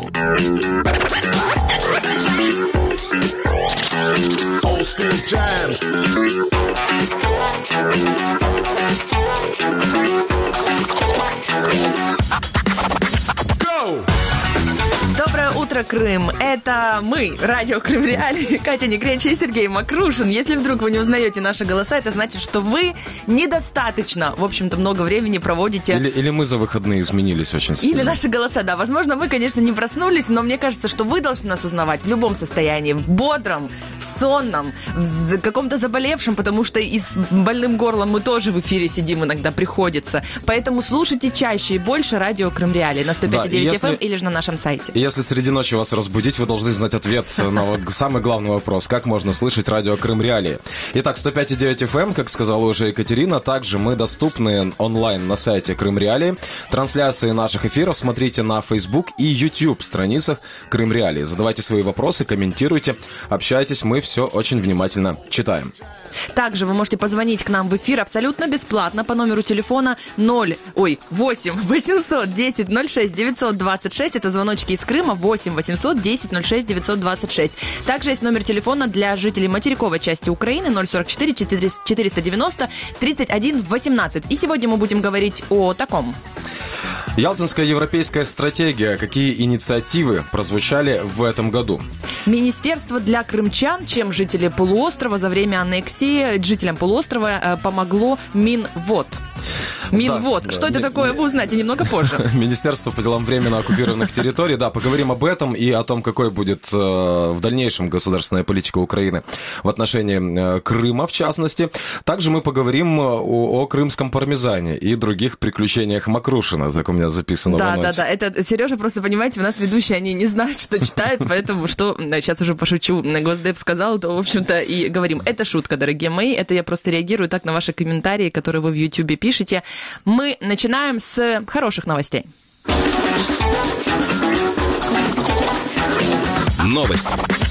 Old school jams. Go! Доброе утро, Крым. Это мы, радио Крым Реалии, Катя Негренча и Сергей Макрушин. Если вдруг вы не узнаете наши голоса, это значит, что вы недостаточно, в общем-то, много времени проводите. Или мы за выходные изменились очень сильно. Или наши голоса, да. Возможно, вы, конечно, не проснулись, но мне кажется, что вы должны нас узнавать в любом состоянии. В бодром, в сонном, в каком-то заболевшем, потому что и с больным горлом мы тоже в эфире сидим, иногда приходится. Поэтому слушайте чаще и больше радио Крым Реалии на 105.9 FM или же на нашем сайте. Если среди ночи вас разбудить, вы должны знать ответ на самый главный вопрос. Как можно слышать радио Крым Реалии? Итак, 105.9 FM, как сказала уже Екатерина. Также мы доступны онлайн на сайте Крым Реалии. Трансляции наших эфиров смотрите на Facebook и YouTube страницах Крым Реалии. Задавайте свои вопросы, комментируйте, общайтесь. Мы все очень внимательно читаем. Также вы можете позвонить к нам в эфир абсолютно бесплатно по номеру телефона 8 800 10 06 926. Это звоночки из Крыма. 8 800 10 06 926. Также есть номер телефона для жителей материковой части Украины 044 490 31 18. И сегодня мы будем говорить о таком. Ялтинская европейская стратегия. Какие инициативы прозвучали в этом году? Министерство для крымчан, чем жители полуострова за время аннексии жителям полуострова помогло Минвод. Минвод. Да, что это такое, вы узнаете немного позже. Министерство по делам временно оккупированных территорий. Да, поговорим об этом и о том, какой будет в дальнейшем государственная политика Украины в отношении Крыма, в частности. Также мы поговорим о крымском пармезане и других приключениях Макрушина. Так у меня записано в анонсе. Да. Это Сережа, просто, понимаете, у нас ведущие, они не знают, что читают, поэтому что, сейчас уже пошучу, Госдеп сказал, то, в общем-то, и говорим. Это шутка, дорогие мои, это я просто реагирую так на ваши комментарии, которые вы в Ютубе пишете. Мы начинаем с хороших новостей. Новости.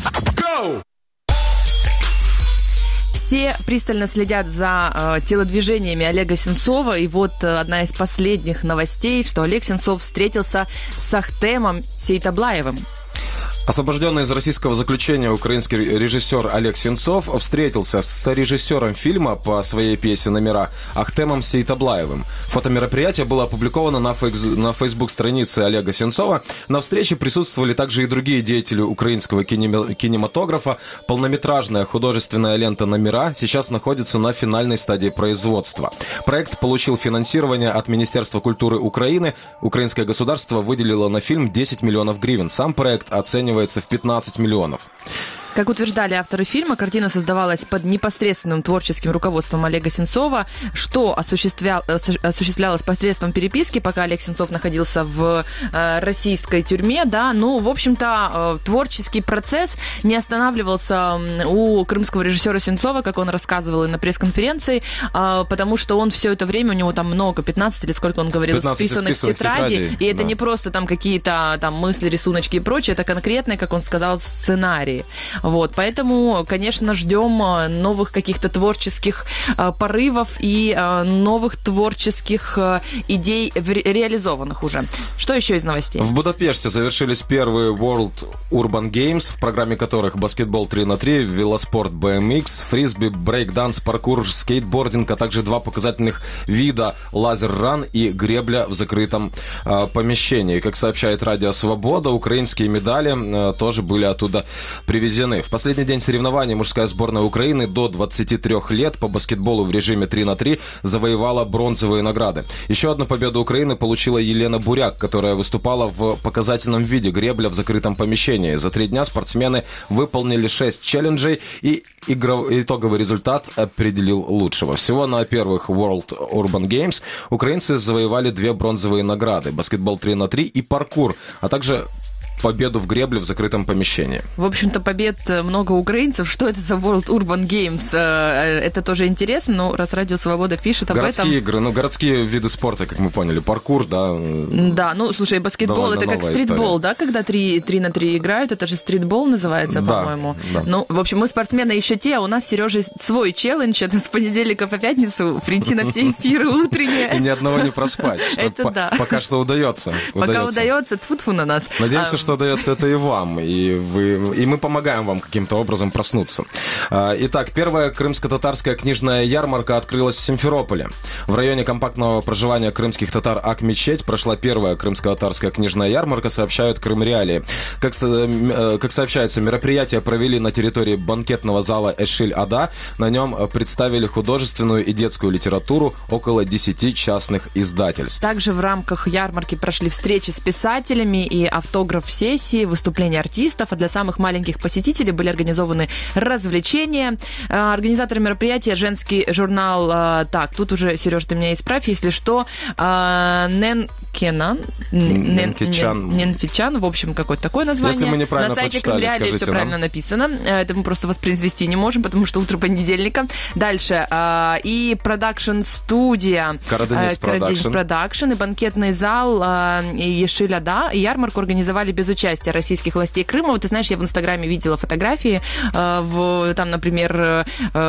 Все пристально следят за телодвижениями Олега Сенцова. И вот одна из последних новостей, что Олег Сенцов встретился с Ахтемом Сейтаблаевым. Освобожденный из российского заключения украинский режиссер Олег Сенцов встретился с режиссером фильма по своей пьесе «Номера» Ахтемом Сейтаблаевым. Фотомероприятие было опубликовано на фейсбук-странице Олега Сенцова. На встрече присутствовали также и другие деятели украинского кинематографа. Полнометражная художественная лента «Номера» сейчас находится на финальной стадии производства. Проект получил финансирование от Министерства культуры Украины. Украинское государство выделило на фильм 10 миллионов гривен. Сам проект оценивается в 15 миллионов. Как утверждали авторы фильма, картина создавалась под непосредственным творческим руководством Олега Сенцова, что осуществлялось посредством переписки, пока Олег Сенцов находился в российской тюрьме. Да, ну, в общем-то, творческий процесс не останавливался у крымского режиссера Сенцова, как он рассказывал и на пресс-конференции, потому что он все это время, у него там много, 15 или сколько он говорил, списанных тетрадей, и это не просто там какие-то там мысли, рисуночки и прочее, это конкретные, как он сказал, сценарии. Вот, поэтому, конечно, ждем новых каких-то творческих порывов и новых творческих идей реализованных уже. Что еще из новостей? В Будапеште завершились первые World Urban Games, в программе которых баскетбол 3х3, велоспорт BMX, фрисби, брейк-данс, паркур, скейтбординг, а также два показательных вида лазер-ран и гребля в закрытом помещении. Как сообщает Радио Свобода, украинские медали тоже были оттуда привезены. В последний день соревнований мужская сборная Украины до 23 лет по баскетболу в режиме 3х3 завоевала бронзовые награды. Еще одну победу Украины получила Елена Буряк, которая выступала в показательном виде гребля в закрытом помещении. За 3 дня спортсмены выполнили 6 челленджей, и итоговый результат определил лучшего. Всего на первых World Urban Games украинцы завоевали 2 бронзовые награды: баскетбол 3х3 и паркур, а также победу в гребле в закрытом помещении. В общем-то, побед много украинцев. Что это за World Urban Games? Это тоже интересно, но раз Радио Свобода пишет об городские этом... игры, городские виды спорта, как мы поняли. Паркур, да. Да, слушай, баскетбол — это как стритбол, да, когда 3 на 3 играют, это же стритбол называется, да, по-моему. Да. В общем, мы спортсмены еще те, а у нас с Сережей свой челлендж, это с понедельника по пятницу прийти на все эфиры утренние. И ни одного не проспать. Это да. Пока что удается. Пока удается, тьфу-тьфу на нас. Надеемся, что дается это и вам, и мы помогаем вам каким-то образом проснуться. Итак, первая крымско-татарская книжная ярмарка открылась в Симферополе. В районе компактного проживания крымских татар Ак-Мечеть прошла первая крымско-татарская книжная ярмарка, сообщают Крым-Реалии. Как сообщается, мероприятие провели на территории банкетного зала Эшиль-Ада. На нем представили художественную и детскую литературу около 10 частных издательств. Также в рамках ярмарки прошли встречи с писателями и автограф-сессии, выступления артистов, а для самых маленьких посетителей были организованы развлечения. Организаторы мероприятия женский журнал, так, тут уже, Сереж, ты меня исправь, если что, Ненфичан, в общем, какое-то такое название. Если мы неправильно на сайте прочитали, Крым-Реалии все правильно написано. Это мы просто воспроизвести не можем, потому что утро понедельника. Дальше. И продакшн-студия Караденис Продакшн и банкетный зал и Ешиль-Ада. Ярмарку организовали без участия российских властей Крыма. Вот ты знаешь, я в Инстаграме видела фотографии, там, например,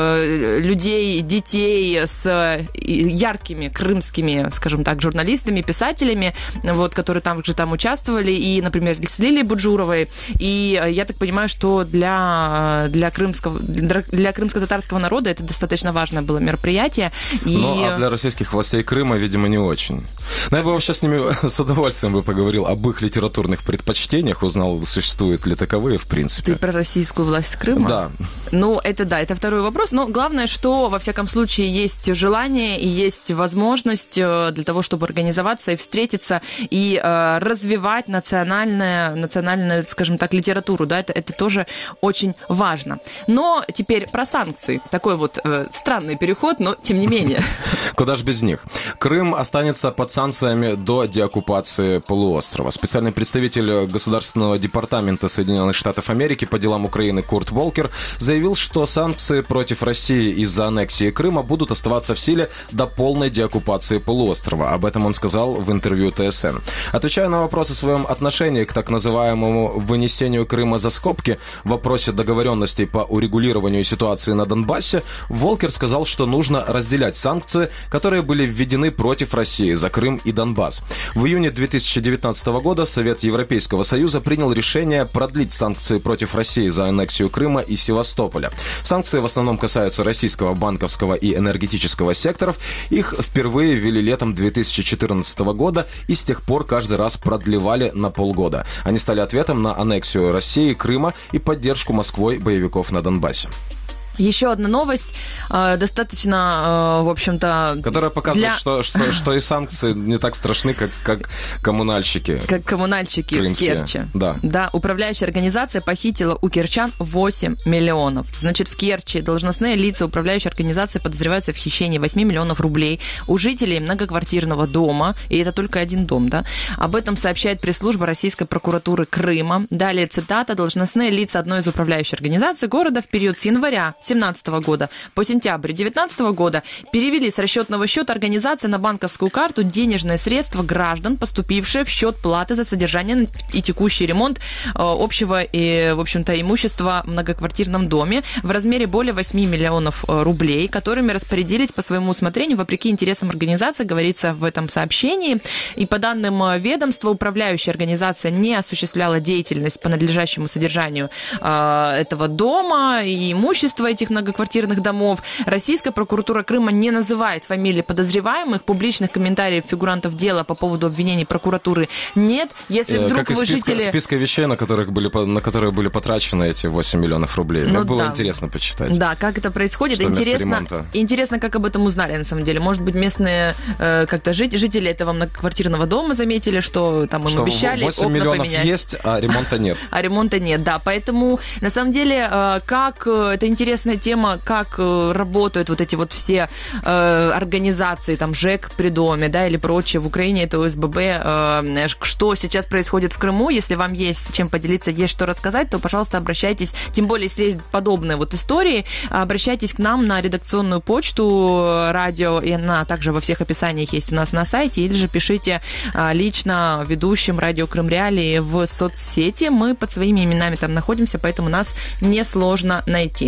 людей, детей с яркими крымскими, скажем так, журналистами, писателями, вот, которые там участвовали, и, например, с Лилией Буджуровой. И я так понимаю, что для крымско-татарского народа это достаточно важное было мероприятие. А для российских властей Крыма, видимо, не очень. Но я бы вообще с ними с удовольствием бы поговорил об их литературных предпочтениях, узнал, существуют ли таковые, в принципе. Ты про российскую власть Крыма? Да. Ну, это второй вопрос. Но главное, что, во всяком случае, есть желание и есть возможность для того, чтобы организоваться и встретиться, и развивать национальную, скажем так, литературу. Да, это тоже очень важно. Но теперь про санкции. Такой вот странный переход, но тем не менее. Куда ж без них? Крым останется под санкциями до деоккупации полуострова. Специальный представитель Государственного департамента Соединенных Штатов Америки по делам Украины Курт Волкер заявил, что санкции против России из-за аннексии Крыма будут оставаться в силе до полной деоккупации полуострова. Об этом он сказал в интервью ТСН. Отвечая на вопрос о своем отношении к так называемому вынесению Крыма за скобки в вопросе договоренностей по урегулированию ситуации на Донбассе, Волкер сказал, что нужно разделять санкции, которые были введены против России за Крым и Донбасс. В июне 2019 года Совет Европейского Союза принял решение продлить санкции против России за аннексию Крыма и Севастополя. Санкции в основном касаются российского банковского и энергетического секторов. Их впервые ввели летом 2014 года и с тех пор каждый раз продлевали на полгода. Они стали ответом на аннексию России Крыма и поддержку Москвой боевиков на Донбассе. Еще одна новость, достаточно, в общем-то... Которая показывает, что и санкции не так страшны, как коммунальщики. Как коммунальщики крымские. В Керчи. Да, управляющая организация похитила у керчан 8 миллионов. Значит, в Керчи должностные лица управляющей организации подозреваются в хищении 8 миллионов рублей у жителей многоквартирного дома, и это только один дом, да? Об этом сообщает пресс-служба Российской прокуратуры Крыма. Далее цитата: должностные лица одной из управляющих организаций города в период с января 2017 года по сентябрь 2019 года перевели с расчетного счета организации на банковскую карту денежные средства граждан, поступившие в счет платы за содержание и текущий ремонт общего и, в общем-то, имущества в многоквартирном доме в размере более 8 миллионов рублей, которыми распорядились по своему усмотрению вопреки интересам организации, говорится в этом сообщении. И по данным ведомства, управляющая организация не осуществляла деятельность по надлежащему содержанию этого дома и имущества этих многоквартирных домов. Российская прокуратура Крыма не называет фамилии подозреваемых. Публичных комментариев фигурантов дела по поводу обвинений прокуратуры нет. Если вдруг как вы списка, жители... списка вещей, на которые были потрачены эти 8 миллионов рублей. Мне было интересно почитать. Да, как это происходит. Интересно, как об этом узнали, на самом деле. Может быть, местные как-то жители этого многоквартирного дома заметили, что там им обещали 8 окна миллионов поменять. есть, а ремонта нет. А ремонта нет, да. Поэтому, на самом деле, как это интересная тема, как работают вот эти вот все организации, там, ЖЭК при доме, да, или прочее. В Украине это ОСББ. Что сейчас происходит в Крыму? Если вам есть чем поделиться, есть что рассказать, то, пожалуйста, обращайтесь. Тем более, если есть подобные вот истории, обращайтесь к нам на редакционную почту радио, и она также во всех описаниях есть у нас на сайте, или же пишите лично ведущим радио Крым-Реалии в соцсети. Мы под своими именами там находимся, поэтому нас несложно найти.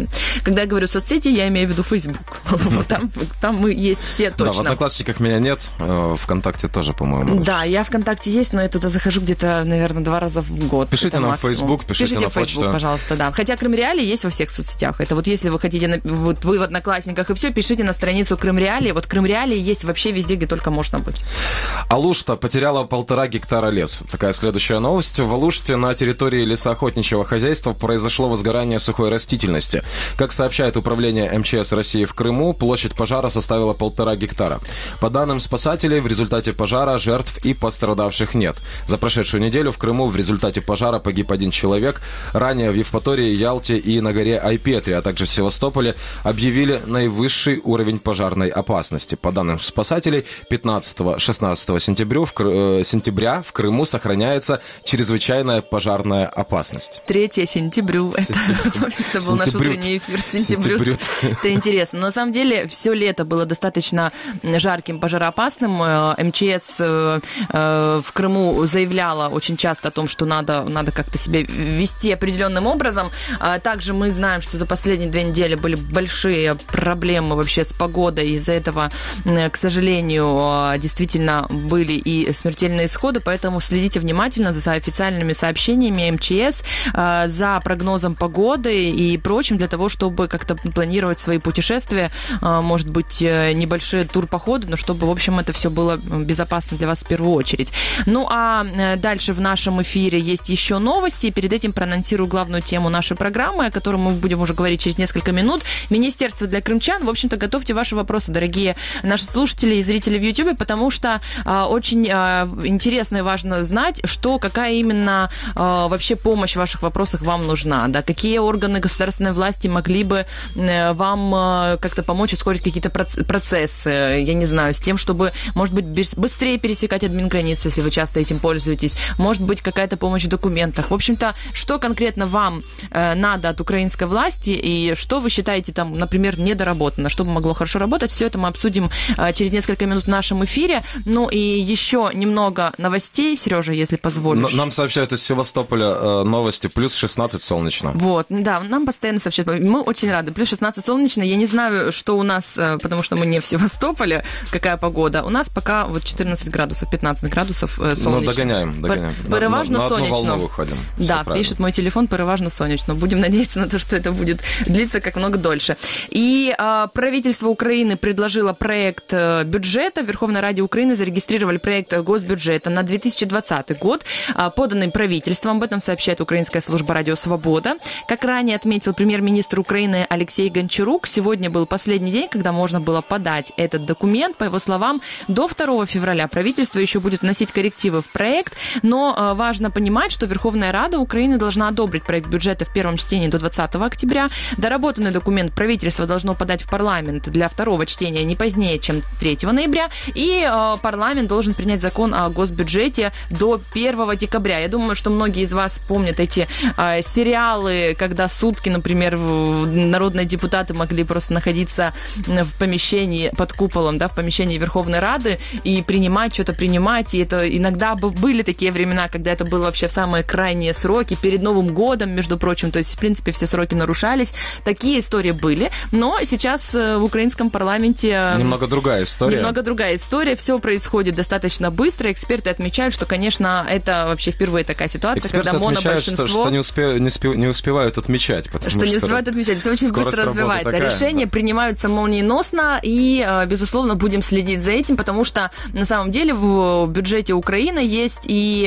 Когда я говорю соцсети, я имею в виду Facebook. Там есть все точно. Да, в Одноклассниках меня нет, ВКонтакте тоже, по-моему. Да, я ВКонтакте есть, но я туда захожу где-то, наверное, 2 раза в год. Пишите нам в Facebook, пишите на в Facebook, почту. пожалуйста, да. Хотя Крым Реалии есть во всех соцсетях. Это вот если вы хотите, вот вы в Одноклассниках и все, пишите на страницу Крым Реалии. Вот Крым Реалии есть вообще везде, где только можно быть. Алушта потеряла 1,5 гектара леса. Такая следующая новость. В Алуште на территории лесоохотничьего хозяйства произошло возгорание сухой растительности. Как сообщает управление МЧС России в Крыму, площадь пожара составила 1,5 гектара. По данным спасателей, в результате пожара жертв и пострадавших нет. За прошедшую неделю в Крыму в результате пожара погиб 1 человек. Ранее в Евпатории, Ялте и на горе Айпетри, а также в Севастополе объявили наивысший уровень пожарной опасности. По данным спасателей, 15-16 сентября в Крыму сохраняется чрезвычайная пожарная опасность. 3 сентября. Это был наш утренний эфир. Сентября. Это интересно. Но на самом деле все лето было достаточно жарким, пожароопасным. МЧС в Крыму заявляла очень часто о том, что надо как-то себя вести определенным образом. Также мы знаем, что за последние 2 недели были большие проблемы вообще с погодой. Из-за этого, к сожалению, действительно были и смертельные исходы, поэтому следите внимательно за официальными сообщениями МЧС, за прогнозом погоды и прочим, для того, чтобы как-то планировать свои путешествия, может быть, небольшие турпоходы, но чтобы, в общем, это все было безопасно для вас в первую очередь. Ну, а дальше в нашем эфире есть еще новости, и перед этим проанонсирую главную тему нашей программы, о которой мы будем уже говорить через несколько минут. Министерство для крымчан. В общем-то, готовьте ваши вопросы, дорогие наши слушатели и зрители в YouTube, потому что очень интересно и важно знать, какая именно вообще помощь в ваших вопросах вам нужна, да, какие органы государственной власти могли бы вам как-то помочь ускорить какие-то процессы, я не знаю, с тем, чтобы, может быть, быстрее пересекать админграницу, если вы часто этим пользуетесь, может быть, какая-то помощь в документах. В общем-то, что конкретно вам надо от украинской власти и что вы считаете там, например, недоработано, что бы могло хорошо работать, все это мы обсудим через несколько минут в нашем эфире. Ну и еще немного новостей, Сережа, если позволишь. Нам сообщают из Севастополя новости, плюс 16 солнечно. Вот, да, нам постоянно сообщают. Мы очень рады. Плюс 16 солнечно. Я не знаю, что у нас, потому что мы не в Севастополе, какая погода. У нас пока вот 14 градусов, 15 градусов солнечно. Ну, догоняем. Переважно на сонячно. одну волну выходим. Да, пишет мой телефон, переважно сонячно. Будем надеяться на то, что это будет длиться как много дольше. И правительство Украины предложило проект бюджета. В Верховной Раде Украины зарегистрировали проект госбюджета на 2020 год, поданный правительством. Об этом сообщает украинская служба «Радио Свобода». Как ранее отметил премьер-министр Украины Алексей Гончарук, сегодня был последний день, когда можно было подать этот документ. По его словам, до 2 февраля правительство еще будет вносить коррективы в проект, но важно понимать, что Верховная Рада Украины должна одобрить проект бюджета в первом чтении до 20 октября. Доработанный документ правительство должно подать в парламент для второго чтения не позднее, чем 3 ноября, и парламент должен принять закон о госбюджете до 1 декабря. Я думаю, что многие из вас помнят эти сериалы, когда сутки, например, народные депутаты могли просто находиться в помещении под куполом, да, в помещении Верховной Рады и что-то принимать. И это иногда были такие времена, когда это было вообще в самые крайние сроки, перед Новым годом, между прочим. То есть, в принципе, все сроки нарушались. Такие истории были. Но сейчас в украинском парламенте... Немного другая история. Все происходит достаточно быстро. Эксперты отмечают, что, конечно, это вообще впервые такая ситуация, эксперты когда монобольшинство... что не успевают отмечать. Что не успевают отмечать. Все очень быстро развивается. Такая, решения принимаются молниеносно, и, безусловно, будем следить за этим, потому что, на самом деле, в бюджете Украины есть и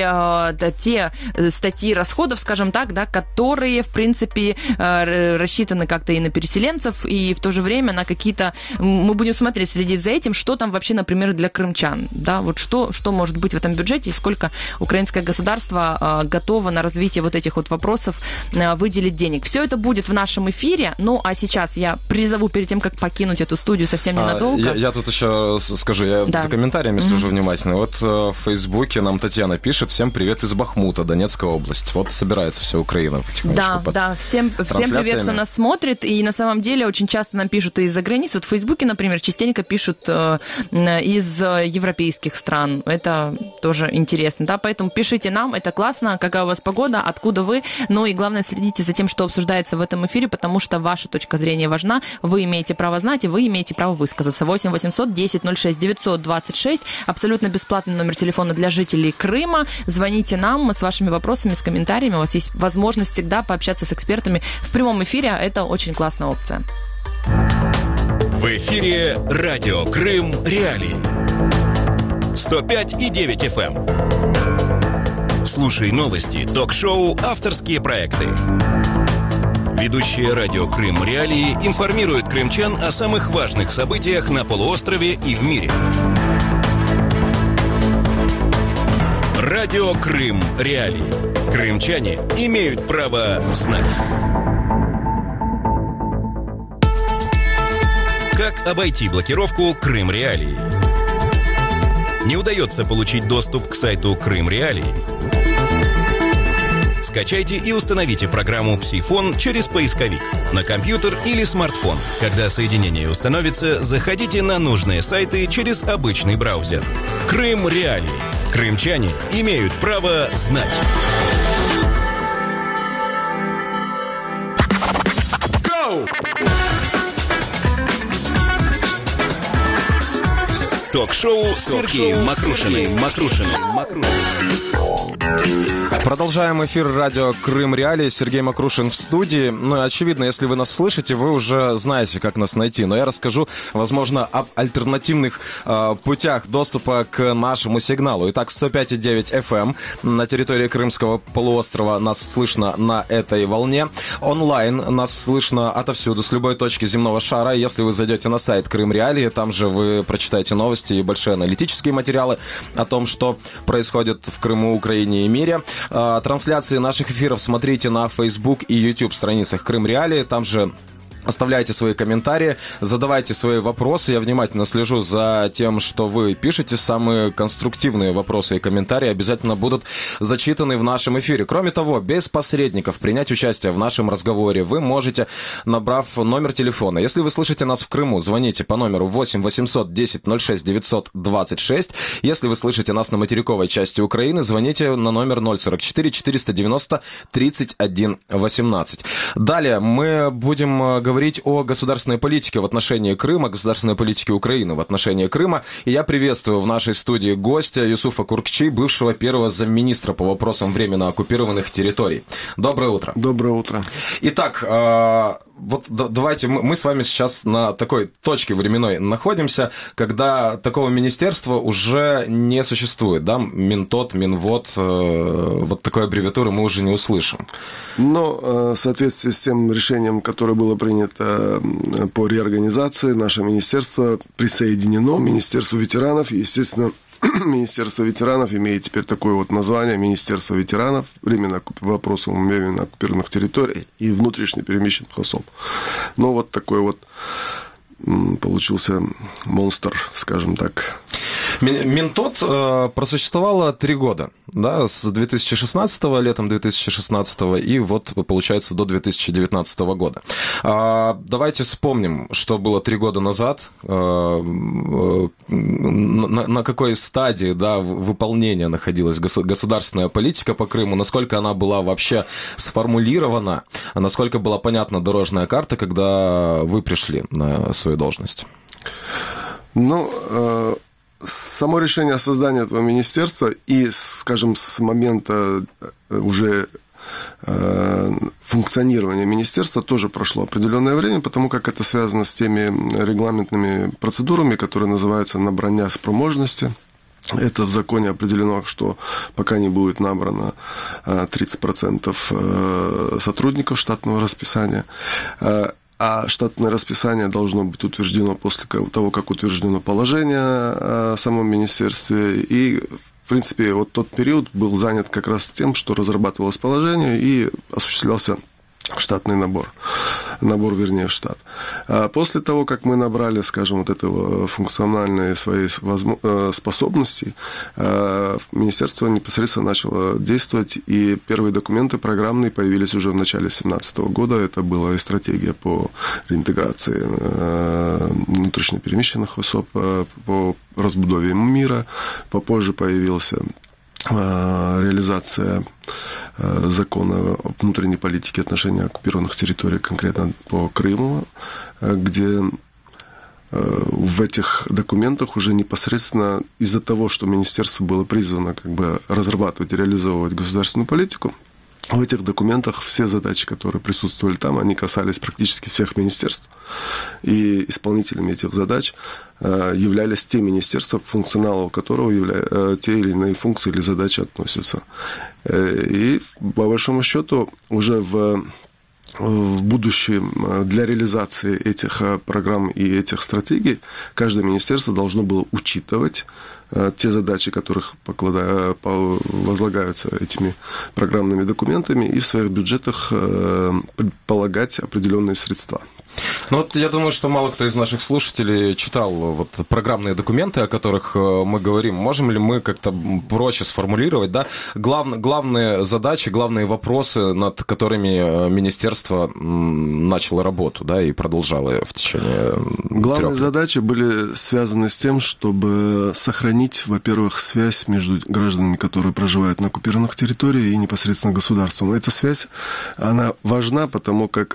те статьи расходов, скажем так, да, которые, в принципе, рассчитаны как-то и на переселенцев, и в то же время на какие-то... Мы будем следить за этим, что там вообще, например, для крымчан, да, вот что может быть в этом бюджете, и сколько украинское государство готово на развитие вот этих вот вопросов выделить денег. Все это будет в нашем эфире, ну, а сейчас я призову перед тем, как покинуть эту студию совсем ненадолго. Я тут еще скажу, я за комментариями слежу внимательно. Вот в Фейсбуке нам Татьяна пишет: всем привет из Бахмута, Донецкая область. Вот собирается вся Украина потихонечку. Да, всем привет, кто нас смотрит, и на самом деле очень часто нам пишут и из-за границы. Вот в Фейсбуке, например, частенько пишут из европейских стран. Это тоже интересно, да, поэтому пишите нам, это классно, какая у вас погода, откуда вы, ну и главное, следите за тем, что обсуждается в этом эфире, потому что ваша точка зрения важна, вы имеете право знать, и вы имеете право высказаться. 8 800 10 06 926, абсолютно бесплатный номер телефона для жителей Крыма. Звоните нам с вашими вопросами, с комментариями. У вас есть возможность всегда пообщаться с экспертами в прямом эфире. Это очень классная опция. В эфире радио Крым Реалии. 105,9 FM. Слушай новости, ток-шоу, авторские проекты. Ведущие радио Крым Реалии информируют крымчан о самых важных событиях на полуострове и в мире. Радио Крым Реалии. Крымчане имеют право знать. Как обойти блокировку Крым Реалии? Не удается получить доступ к сайту Крым Реалии? Скачайте и установите программу «Псифон» через поисковик на компьютер или смартфон. Когда соединение установится, заходите на нужные сайты через обычный браузер. Крым Реалии. Крымчане имеют право знать. Go! Ток-шоу с Сергеем Макрушиным. Продолжаем эфир радио Крым Реалии. Сергей Макрушин в студии. Ну и очевидно, если вы нас слышите, вы уже знаете, как нас найти. Но я расскажу, возможно, об альтернативных путях доступа к нашему сигналу. Итак, 105,9 FM на территории Крымского полуострова нас слышно на этой волне. Онлайн нас слышно отовсюду, с любой точки земного шара. Если вы зайдете на сайт Крым Реалии, там же вы прочитаете новости и большие аналитические материалы о том, что происходит в Крыму, Украине и мире. Трансляции наших эфиров смотрите на Facebook и YouTube страницах Крым Реалии. Там же оставляйте свои комментарии, задавайте свои вопросы. Я внимательно слежу за тем, что вы пишете. Самые конструктивные вопросы и комментарии обязательно будут зачитаны в нашем эфире. Кроме того, без посредников принять участие в нашем разговоре вы можете, набрав номер телефона. Если вы слышите нас в Крыму, звоните по номеру 8 800 10 06 926. Если вы слышите нас на материковой части Украины, звоните на номер 044 490 31 18. Далее мы будем говорить о государственной политике в отношении Крыма, государственной политике Украины в отношении Крыма. И я приветствую в нашей студии гостя Юсуфа Куркчи, бывшего первого замминистра по вопросам временно оккупированных территорий. Доброе утро. Доброе утро. Итак, вот давайте мы с вами сейчас на такой точке временной находимся, когда такого министерства уже не существует, да? Минтот, Минвод, вот такой аббревиатуры мы уже не услышим. Но в соответствии с тем решением, которое было принято по реорганизации, наше министерство присоединено к Министерству ветеранов. И, естественно, Министерство ветеранов имеет теперь такое вот название: Министерство ветеранов, временно вопросам временно оккупированных территорий и внутренне перемещенных особ. Ну, вот такой вот получился монстр, скажем так. Минтот просуществовало 3 года, да, с 2016-го, летом 2016-го, и вот, получается, до 2019 года. Давайте вспомним, что было 3 года назад, на какой стадии, да, выполнения находилась государственная политика по Крыму, насколько она была вообще сформулирована, насколько была понятна дорожная карта, когда вы пришли на свою должность. Ну, само решение о создании этого министерства и, скажем, с момента уже функционирования министерства тоже прошло определенное время, потому как это связано с теми регламентными процедурами, которые называются набрання спроможности. Это в законе определено, что пока не будет набрано 30% сотрудников штатного расписания, а штатное расписание должно быть утверждено после того, как утверждено положение о самом министерстве. И, в принципе, вот тот период был занят как раз тем, что разрабатывалось положение и осуществлялся штатный набор, вернее, в штат. А после того, как мы набрали, скажем, вот этого функциональные свои способности, министерство непосредственно начало действовать, и первые документы программные появились уже в начале 2017 года. Это была и стратегия по реинтеграции внутренне перемещенных особ, по разбудове мира. Попозже появилась реализация закона о внутренней политике отношения оккупированных территорий, конкретно по Крыму, где в этих документах уже непосредственно из-за того, что министерство было призвано как бы разрабатывать и реализовывать государственную политику, в этих документах все задачи, которые присутствовали там, они касались практически всех министерств. И исполнителями этих задач являлись те министерства, к функционалу которого те или иные функции или задачи относятся. И, по большому счету, уже в будущем для реализации этих программ и этих стратегий каждое министерство должно было учитывать те задачи, которых возлагаются этими программными документами, и в своих бюджетах предполагать определенные средства. Ну вот я думаю, что мало кто из наших слушателей читал вот программные документы, о которых мы говорим. Можем ли мы как-то проще сформулировать, да, главные задачи, главные вопросы, над которыми министерство начало работу, да, и продолжало в течение Главные 3 лет? задачи были связаны с тем, чтобы сохранить, во-первых, связь между гражданами, которые проживают на оккупированных территориях, и непосредственно государством. Эта связь, она важна, потому как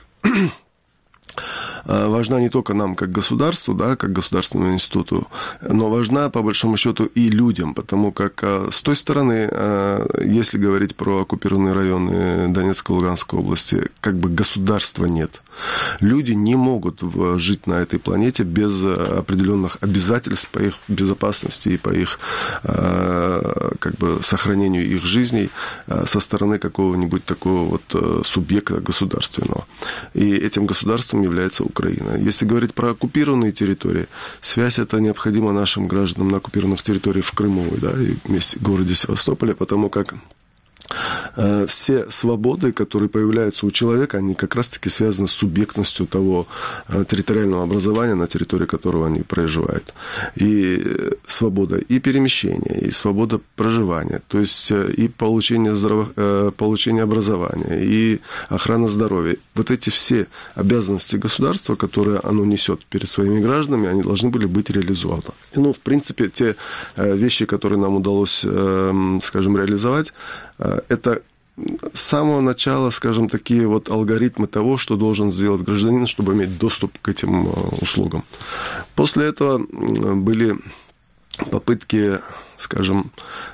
важна не только нам, как государству, да, как государственному институту, но важна, по большому счету, и людям, потому как с той стороны, если говорить про оккупированные районы Донецкой и Луганской области, как бы государства нет. Люди не могут жить на этой планете без определенных обязательств по их безопасности и по их как бы сохранению их жизней со стороны какого-нибудь такого вот субъекта государственного. И этим государством является Украина. Если говорить про оккупированные территории, связь эта необходима нашим гражданам на оккупированных территориях в Крыму, да, и в городе Севастополе, потому как все свободы, которые появляются у человека, они как раз-таки связаны с субъектностью того территориального образования, на территории которого они проживают. И свобода и перемещения, и свобода проживания, то есть и получение образования, и охрана здоровья. Вот эти все обязанности государства, которые оно несет перед своими гражданами, они должны были быть реализованы. И, в принципе, те вещи, которые нам удалось, скажем, реализовать, это с самого начала, скажем, такие вот алгоритмы того, что должен сделать гражданин, чтобы иметь доступ к этим услугам. После этого были попытки, скажем,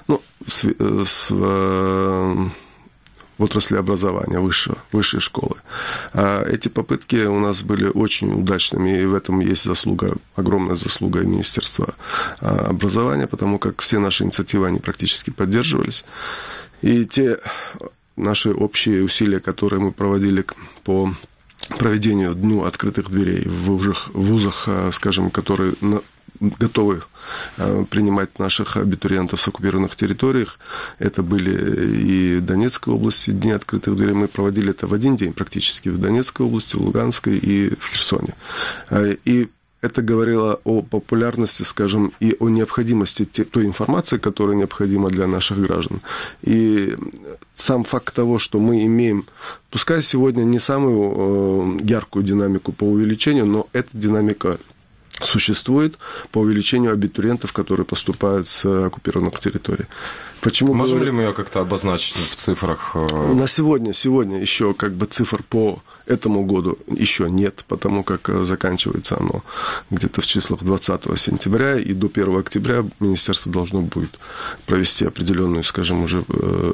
в отрасли образования, высшей школы. Эти попытки у нас были очень удачными, и в этом есть огромная заслуга Министерства образования, потому как все наши инициативы, они практически поддерживались. И те наши общие усилия, которые мы проводили по проведению Дню открытых дверей в вузах, скажем, которые готовы принимать наших абитуриентов с оккупированных территориях. Это были и в Донецкой области Дни открытых дверей. Мы проводили это в один день практически в Донецкой области, в Луганской и в Херсоне. И это говорило о популярности, скажем, и о необходимости той информации, которая необходима для наших граждан. И сам факт того, что мы имеем, пускай сегодня не самую яркую динамику по увеличению, но эта динамика существует по увеличению абитуриентов, которые поступают с оккупированных территорий. Почему Можем ли мы ее как-то обозначить в цифрах? На сегодня еще как бы цифр по этому году еще нет, потому как заканчивается оно где-то в числах 20 сентября, и до 1 октября министерство должно будет провести определенную, скажем, уже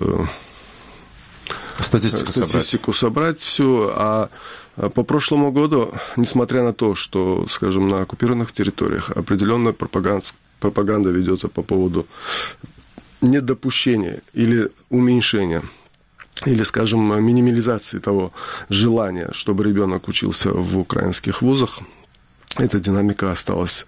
статистику собрать всю. А по прошлому году, несмотря на то, что, скажем, на оккупированных территориях определенная пропаганда ведется по поводу недопущения или уменьшения, или, скажем, минимализации того желания, чтобы ребенок учился в украинских вузах, эта динамика осталась,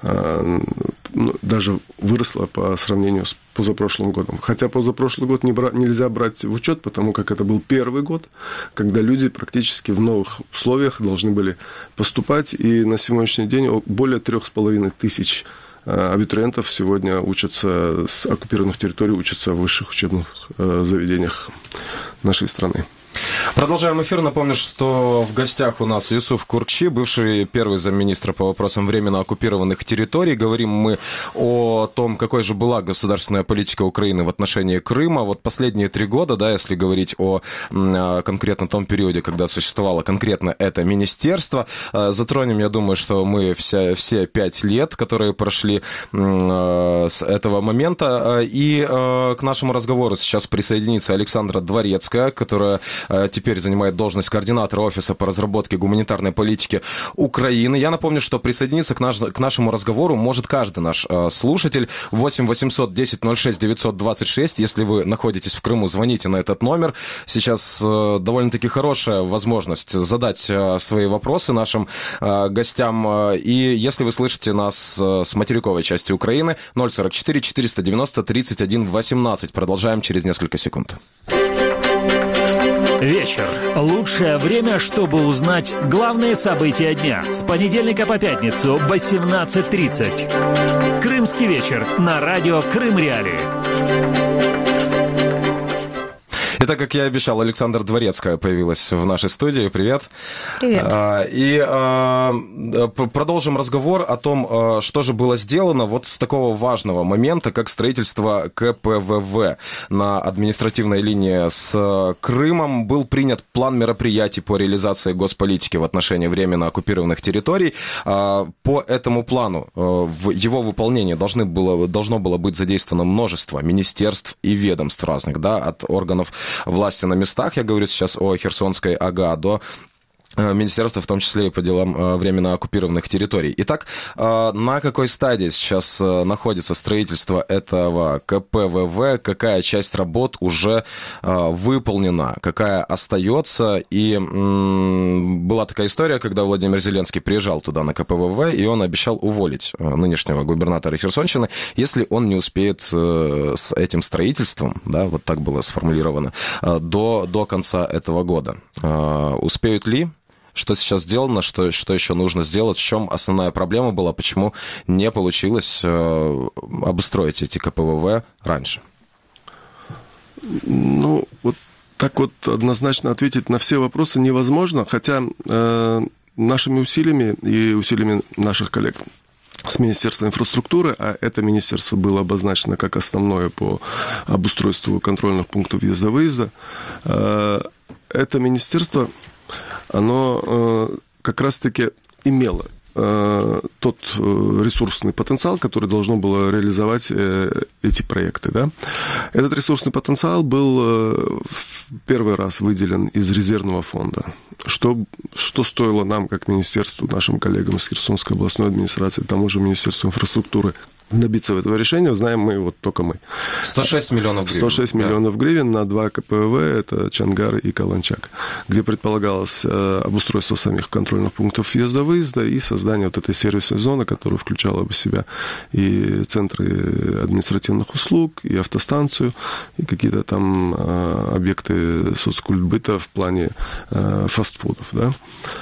даже выросла по сравнению с позапрошлым годом. Хотя позапрошлый год нельзя брать в учет, потому как это был первый год, когда люди практически в новых условиях должны были поступать, и на сегодняшний день более 3500 абитуриентов сегодня учатся с оккупированных территорий, учатся в высших учебных заведениях нашей страны. Продолжаем эфир. Напомню, что в гостях у нас Юсуф Куркчи, бывший первый замминистра по вопросам временно оккупированных территорий. Говорим мы о том, какой же была государственная политика Украины в отношении Крыма. Вот последние 3 года, да, если говорить о конкретно том периоде, когда существовало конкретно это министерство, затронем, я думаю, что мы все 5 лет, которые прошли с этого момента. И к нашему разговору сейчас присоединится Александра Дворецкая, которая теперь занимает должность координатора Офиса по разработке гуманитарной политики Украины. Я напомню, что присоединиться к нашему разговору может каждый наш слушатель. 8 800 10 06 926. Если вы находитесь в Крыму, звоните на этот номер. Сейчас довольно-таки хорошая возможность задать свои вопросы нашим гостям. И если вы слышите нас с материковой части Украины, 044 490 31 18. Продолжаем через несколько секунд. Вечер. Лучшее время, чтобы узнать главные события дня. С понедельника по пятницу в 18:30. Крымский вечер на радио Крым Реалии. Итак, как я обещал, Александра Дворецкая появилась в нашей студии. Привет. Привет. И продолжим разговор о том, что же было сделано вот с такого важного момента, как строительство КПВВ на административной линии с Крымом. Был принят план мероприятий по реализации госполитики в отношении временно оккупированных территорий. По этому плану в его выполнении должно было быть задействовано множество министерств и ведомств разных, да, от органов власти на местах, я говорю сейчас о Херсонской АГА, до министерства, в том числе и по делам временно оккупированных территорий. Итак, на какой стадии сейчас находится строительство этого КПВВ? Какая часть работ уже выполнена? Какая остается? И была такая история, когда Владимир Зеленский приезжал туда на КПВВ, и он обещал уволить нынешнего губернатора Херсонщины, если он не успеет с этим строительством, да, вот так было сформулировано, до конца этого года. Успеют ли? Что сейчас сделано, что еще нужно сделать, в чем основная проблема была, почему не получилось обустроить эти КПВВ раньше? Ну, вот так вот однозначно ответить на все вопросы невозможно, хотя нашими усилиями и усилиями наших коллег с Министерства инфраструктуры, а это министерство было обозначено как основное по обустройству контрольных пунктов въезда-выезда, это министерство, оно как раз-таки имело тот ресурсный потенциал, который должно было реализовать эти проекты. Да? Этот ресурсный потенциал был в первый раз выделен из резервного фонда. Что стоило нам, как министерству, нашим коллегам из Херсонской областной администрации, тому же Министерству инфраструктуры, добиться этого решения, знаем мы, вот только мы. 106 миллионов гривен. 106 миллионов гривен на 2 КПВВ, это Чангар и Каланчак, где предполагалось обустройство самих контрольных пунктов въезда-выезда и создание вот этой сервисной зоны, которая включала бы в себя и центры административных услуг, и автостанцию, и какие-то там объекты соцкультбыта в плане фастфудов. Да?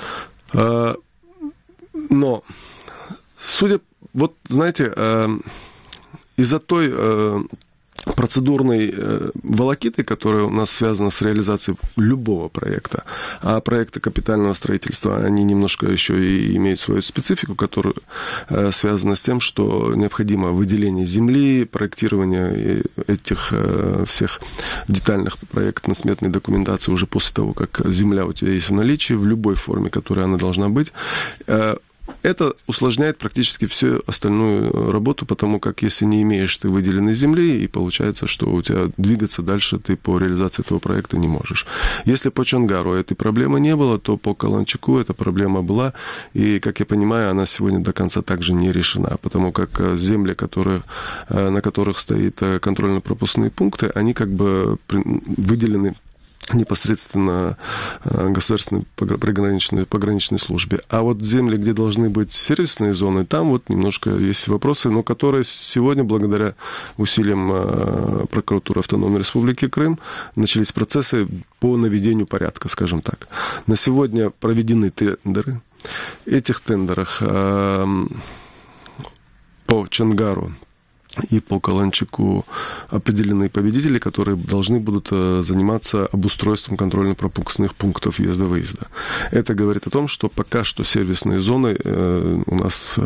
Но, судя вот, знаете, из-за той процедурной волокиты, которая у нас связана с реализацией любого проекта, а проекты капитального строительства, они немножко еще и имеют свою специфику, которая связана с тем, что необходимо выделение земли, проектирование этих всех детальных проектно-сметной документации уже после того, как земля у тебя есть в наличии, в любой форме, которой она должна быть. Это усложняет практически всю остальную работу, потому как если не имеешь ты выделенной земли, и получается, что у тебя двигаться дальше ты по реализации этого проекта не можешь. Если по Чангару этой проблемы не было, то по Каланчаку эта проблема была, и, как я понимаю, она сегодня до конца также не решена, потому как земли, на которых стоят контрольно-пропускные пункты, они как бы выделены непосредственно государственной пограничной службе. А вот земли, где должны быть сервисные зоны, там вот немножко есть вопросы, но которые сегодня, благодаря усилиям прокуратуры Автономной Республики Крым, начались процессы по наведению порядка, скажем так. На сегодня проведены тендеры. В этих тендерах по Чангару и по Каланчику определены победители, которые должны будут заниматься обустройством контрольно-пропускных пунктов въезда-выезда. Это говорит о том, что пока что сервисные зоны у нас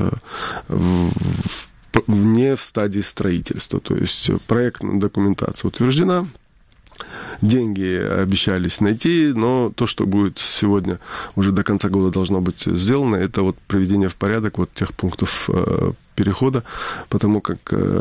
не в стадии строительства. То есть проектная документация утверждена, деньги обещались найти, но то, что будет сегодня, уже до конца года должно быть сделано, это вот приведение в порядок вот тех пунктов перехода, потому как,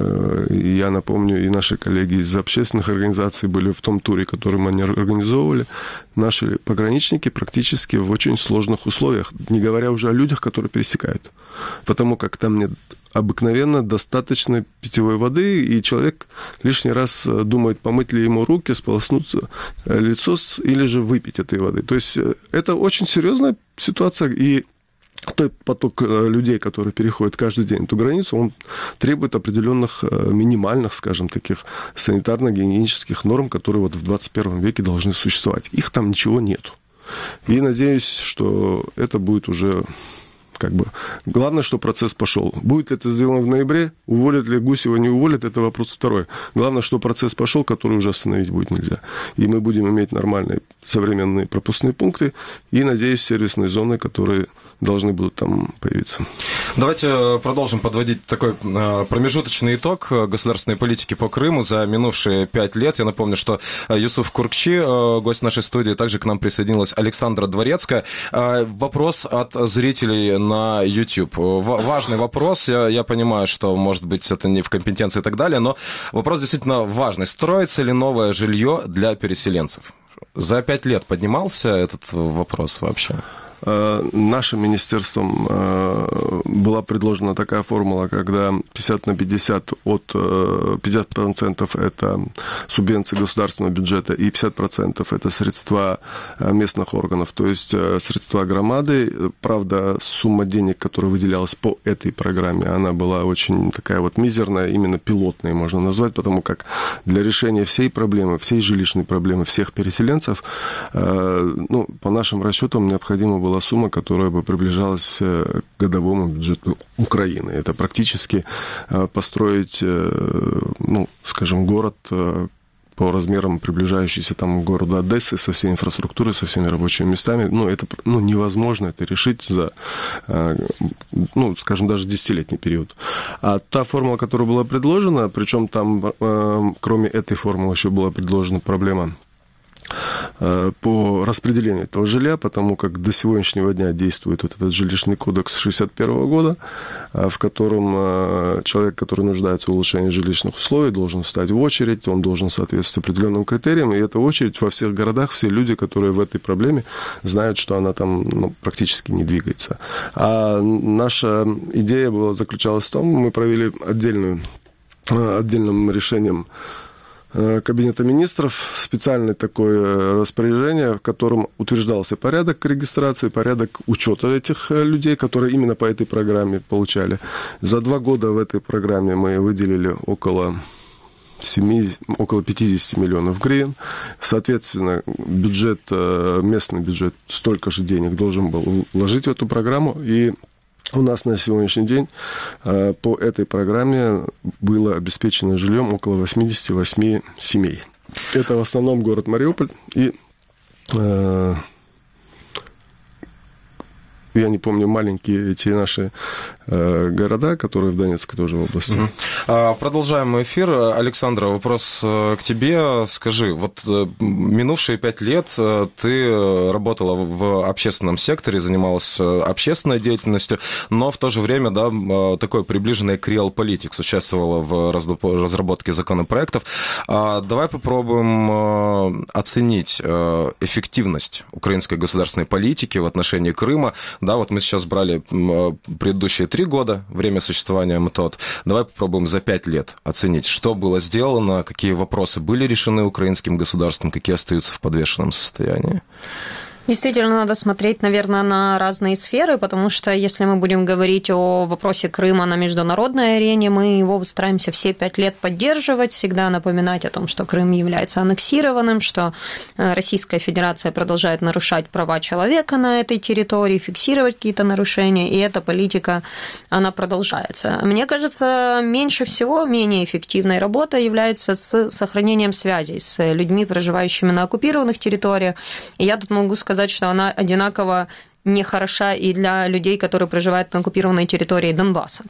я напомню, и наши коллеги из общественных организаций были в том туре, который мы они организовывали, наши пограничники практически в очень сложных условиях, не говоря уже о людях, которые пересекают, потому как там нет обыкновенно достаточно питьевой воды, и человек лишний раз думает, помыть ли ему руки, сполоснуть лицо или же выпить этой воды. То есть это очень серьезная ситуация, и тот поток людей, который переходит каждый день эту границу, он требует определенных минимальных, скажем, таких санитарно-гигиенических норм, которые вот в 21 веке должны существовать. Их там ничего нету. И надеюсь, что это будет уже... Главное, что процесс пошел. Будет ли это сделано в ноябре, уволят ли Гусева, не уволят, это вопрос второй. Главное, что процесс пошел, который уже остановить будет нельзя. И мы будем иметь нормальные современные пропускные пункты и, надеюсь, сервисные зоны, которые должны будут там появиться. Давайте продолжим подводить такой промежуточный итог государственной политики по Крыму за минувшие 5 лет. Я напомню, что Юсуф Куркчи, гость нашей студии, также к нам присоединилась Александра Дворецкая. Вопрос от зрителей на YouTube. Важный вопрос. Я понимаю, что, может быть, это не в компетенции и так далее, но вопрос действительно важный. Строится ли новое жилье для переселенцев? За 5 лет поднимался этот вопрос вообще? Нашим министерством была предложена такая формула, когда 50 на 50, от 50% это субвенции государственного бюджета и 50% это средства местных органов, то есть средства громады. Правда, сумма денег, которая выделялась по этой программе, она была очень такая вот мизерная, именно пилотная можно назвать, потому как для решения всей проблемы, всей жилищной проблемы всех переселенцев, по нашим расчетам необходимо было сумма, которая бы приближалась к годовому бюджету Украины. Это практически построить, город по размерам приближающийся там к городу Одессы со всей инфраструктурой, со всеми рабочими местами. Это невозможно это решить за, даже десятилетний период. А та формула, которая была предложена, причем там, кроме этой формулы, еще была предложена проблема по распределению этого жилья, потому как до сегодняшнего дня действует вот этот жилищный кодекс 1961 года, в котором человек, который нуждается в улучшении жилищных условий, должен встать в очередь, он должен соответствовать определенным критериям, и эта очередь во всех городах, все люди, которые в этой проблеме, знают, что она там практически не двигается. А наша идея заключалась в том, мы провели отдельным решением Кабинета министров специальное такое распоряжение, в котором утверждался порядок регистрации, порядок учета этих людей, которые именно по этой программе получали. За 2 года в этой программе мы выделили около 50 миллионов гривен. Соответственно, местный бюджет столько же денег должен был вложить в эту программу. И у нас на сегодняшний день по этой программе было обеспечено жильем около 88 семей. Это в основном город Мариуполь и, я не помню, маленькие эти наши города, которые в Донецкой тоже области. Продолжаем эфир. Александра, вопрос к тебе. Скажи, вот минувшие 5 лет ты работала в общественном секторе, занималась общественной деятельностью, но в то же время, такой приближенный к Realpolitics, участвовала в разработке законопроектов. Давай попробуем оценить эффективность украинской государственной политики в отношении Крыма. Да, вот мы сейчас брали предыдущие 3 года, время существования МТОТ. Давай попробуем за 5 лет оценить, что было сделано, какие вопросы были решены украинским государством, какие остаются в подвешенном состоянии. Действительно, надо смотреть, наверное, на разные сферы, потому что если мы будем говорить о вопросе Крыма на международной арене, мы его стараемся все 5 лет поддерживать, всегда напоминать о том, что Крым является аннексированным, что Российская Федерация продолжает нарушать права человека на этой территории, фиксировать какие-то нарушения, и эта политика, она продолжается. Мне кажется, меньше всего, менее эффективной работой является с сохранением связей с людьми, проживающими на оккупированных территориях. И я тут могу сказать, что она одинаково нехороша и для людей, которые проживают на оккупированной территории Донбасса.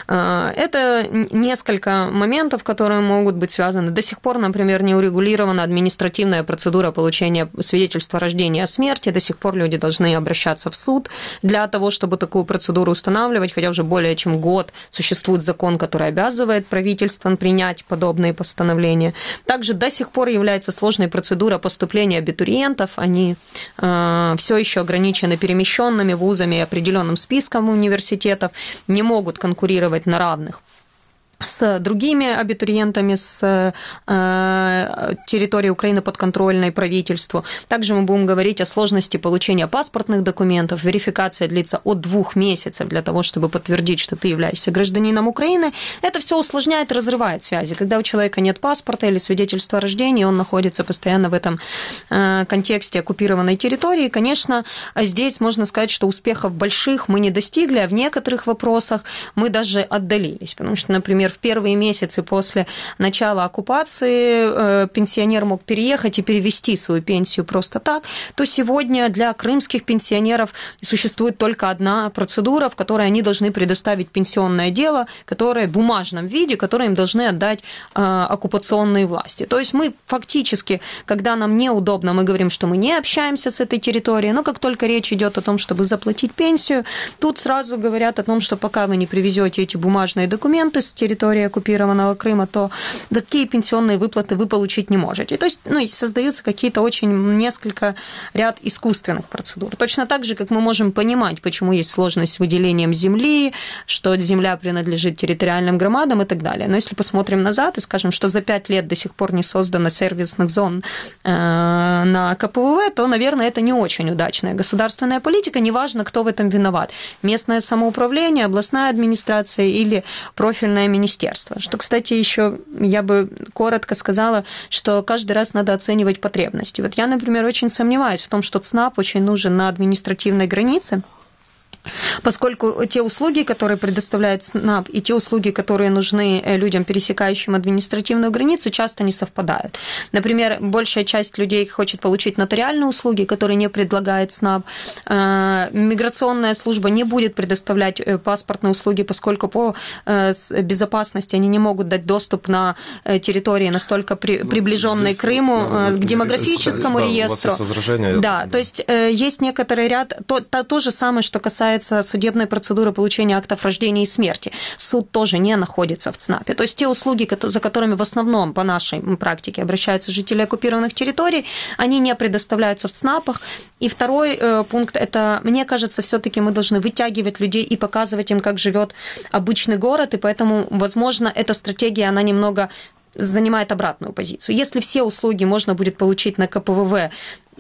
Это несколько моментов, которые могут быть связаны. До сих пор, например, не урегулирована административная процедура получения свидетельства о рождении и о смерти. До сих пор люди должны обращаться в суд для того, чтобы такую процедуру устанавливать, хотя уже более чем год существует закон, который обязывает правительство принять подобные постановления. Также до сих пор является сложной процедура поступления абитуриентов. Они все еще ограничены перемещенными вузами и определенным списком университетов, не могут конкурировать на равных с другими абитуриентами с территории Украины подконтрольной правительству. Также мы будем говорить о сложности получения паспортных документов. Верификация длится от 2 месяцев для того, чтобы подтвердить, что ты являешься гражданином Украины. Это все усложняет, разрывает связи. Когда у человека нет паспорта или свидетельства о рождении, он находится постоянно в этом контексте оккупированной территории. Конечно, здесь можно сказать, что успехов больших мы не достигли, а в некоторых вопросах мы даже отдалились. Потому что, например, в первые месяцы после начала оккупации пенсионер мог переехать и перевести свою пенсию просто так, то сегодня для крымских пенсионеров существует только одна процедура, в которой они должны предоставить пенсионное дело, которое в бумажном виде, которое им должны отдать оккупационные власти. То есть мы фактически, когда нам неудобно, мы говорим, что мы не общаемся с этой территорией, но как только речь идет о том, чтобы заплатить пенсию, тут сразу говорят о том, что пока вы не привезете эти бумажные документы с территории оккупированного Крыма, то такие пенсионные выплаты вы получить не можете. То есть, создаются какие-то очень несколько ряд искусственных процедур. Точно так же, как мы можем понимать, почему есть сложность с выделением земли, что земля принадлежит территориальным громадам и так далее. Но если посмотрим назад и скажем, что за 5 лет до сих пор не создано сервисных зон на КПВВ, то, наверное, это не очень удачная государственная политика, неважно, кто в этом виноват. Местное самоуправление, областная администрация или профильное министерство. Что, кстати, еще я бы коротко сказала, что каждый раз надо оценивать потребности. Вот я, например, очень сомневаюсь в том, что ЦНАП очень нужен на административной границе, поскольку те услуги, которые предоставляет ЦНАП, и те услуги, которые нужны людям, пересекающим административную границу, часто не совпадают. Например, большая часть людей хочет получить нотариальные услуги, которые не предлагает ЦНАП. Миграционная служба не будет предоставлять паспортные услуги, поскольку по безопасности они не могут дать доступ на территории настолько приближенной к Крыму, к демографическому реестру. Да, то есть есть некоторый ряд, то же самое, что касается судебной процедуры получения актов рождения и смерти. Суд тоже не находится в ЦНАПе. То есть те услуги, за которыми в основном по нашей практике обращаются жители оккупированных территорий, они не предоставляются в ЦНАПах. И второй пункт – это, мне кажется, все-таки мы должны вытягивать людей и показывать им, как живет обычный город, и поэтому, возможно, эта стратегия, она немного занимает обратную позицию. Если все услуги можно будет получить на КПВВ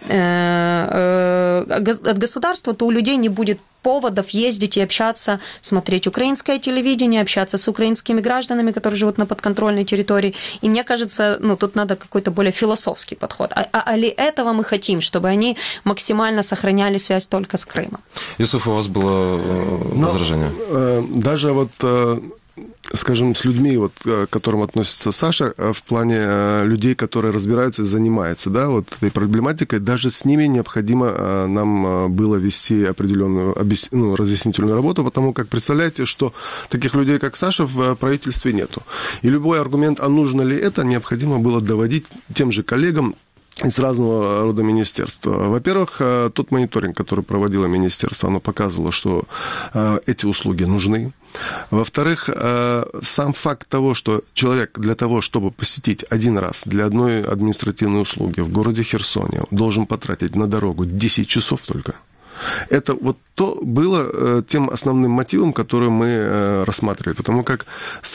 от государства, то у людей не будет поводов ездить и общаться, смотреть украинское телевидение, общаться с украинскими гражданами, которые живут на подконтрольной территории. И мне кажется, тут надо какой-то более философский подход. А ли этого мы хотим, чтобы они максимально сохраняли связь только с Крымом? Юсуф, у вас было возражение? Даже скажем, с людьми, к которым относится Саша, в плане людей, которые разбираются и занимаются, этой проблематикой, даже с ними необходимо нам было вести определенную разъяснительную работу, потому как, представляете, что таких людей, как Саша, в правительстве нету. И любой аргумент, а нужно ли это, необходимо было доводить тем же коллегам из разного рода министерств. Во-первых, тот мониторинг, который проводило министерство, оно показывало, что эти услуги нужны. Во-вторых, сам факт того, что человек для того, чтобы посетить один раз для одной административной услуги в городе Херсоне, должен потратить на дорогу 10 часов только. Это то было тем основным мотивом, который мы рассматривали, потому как сам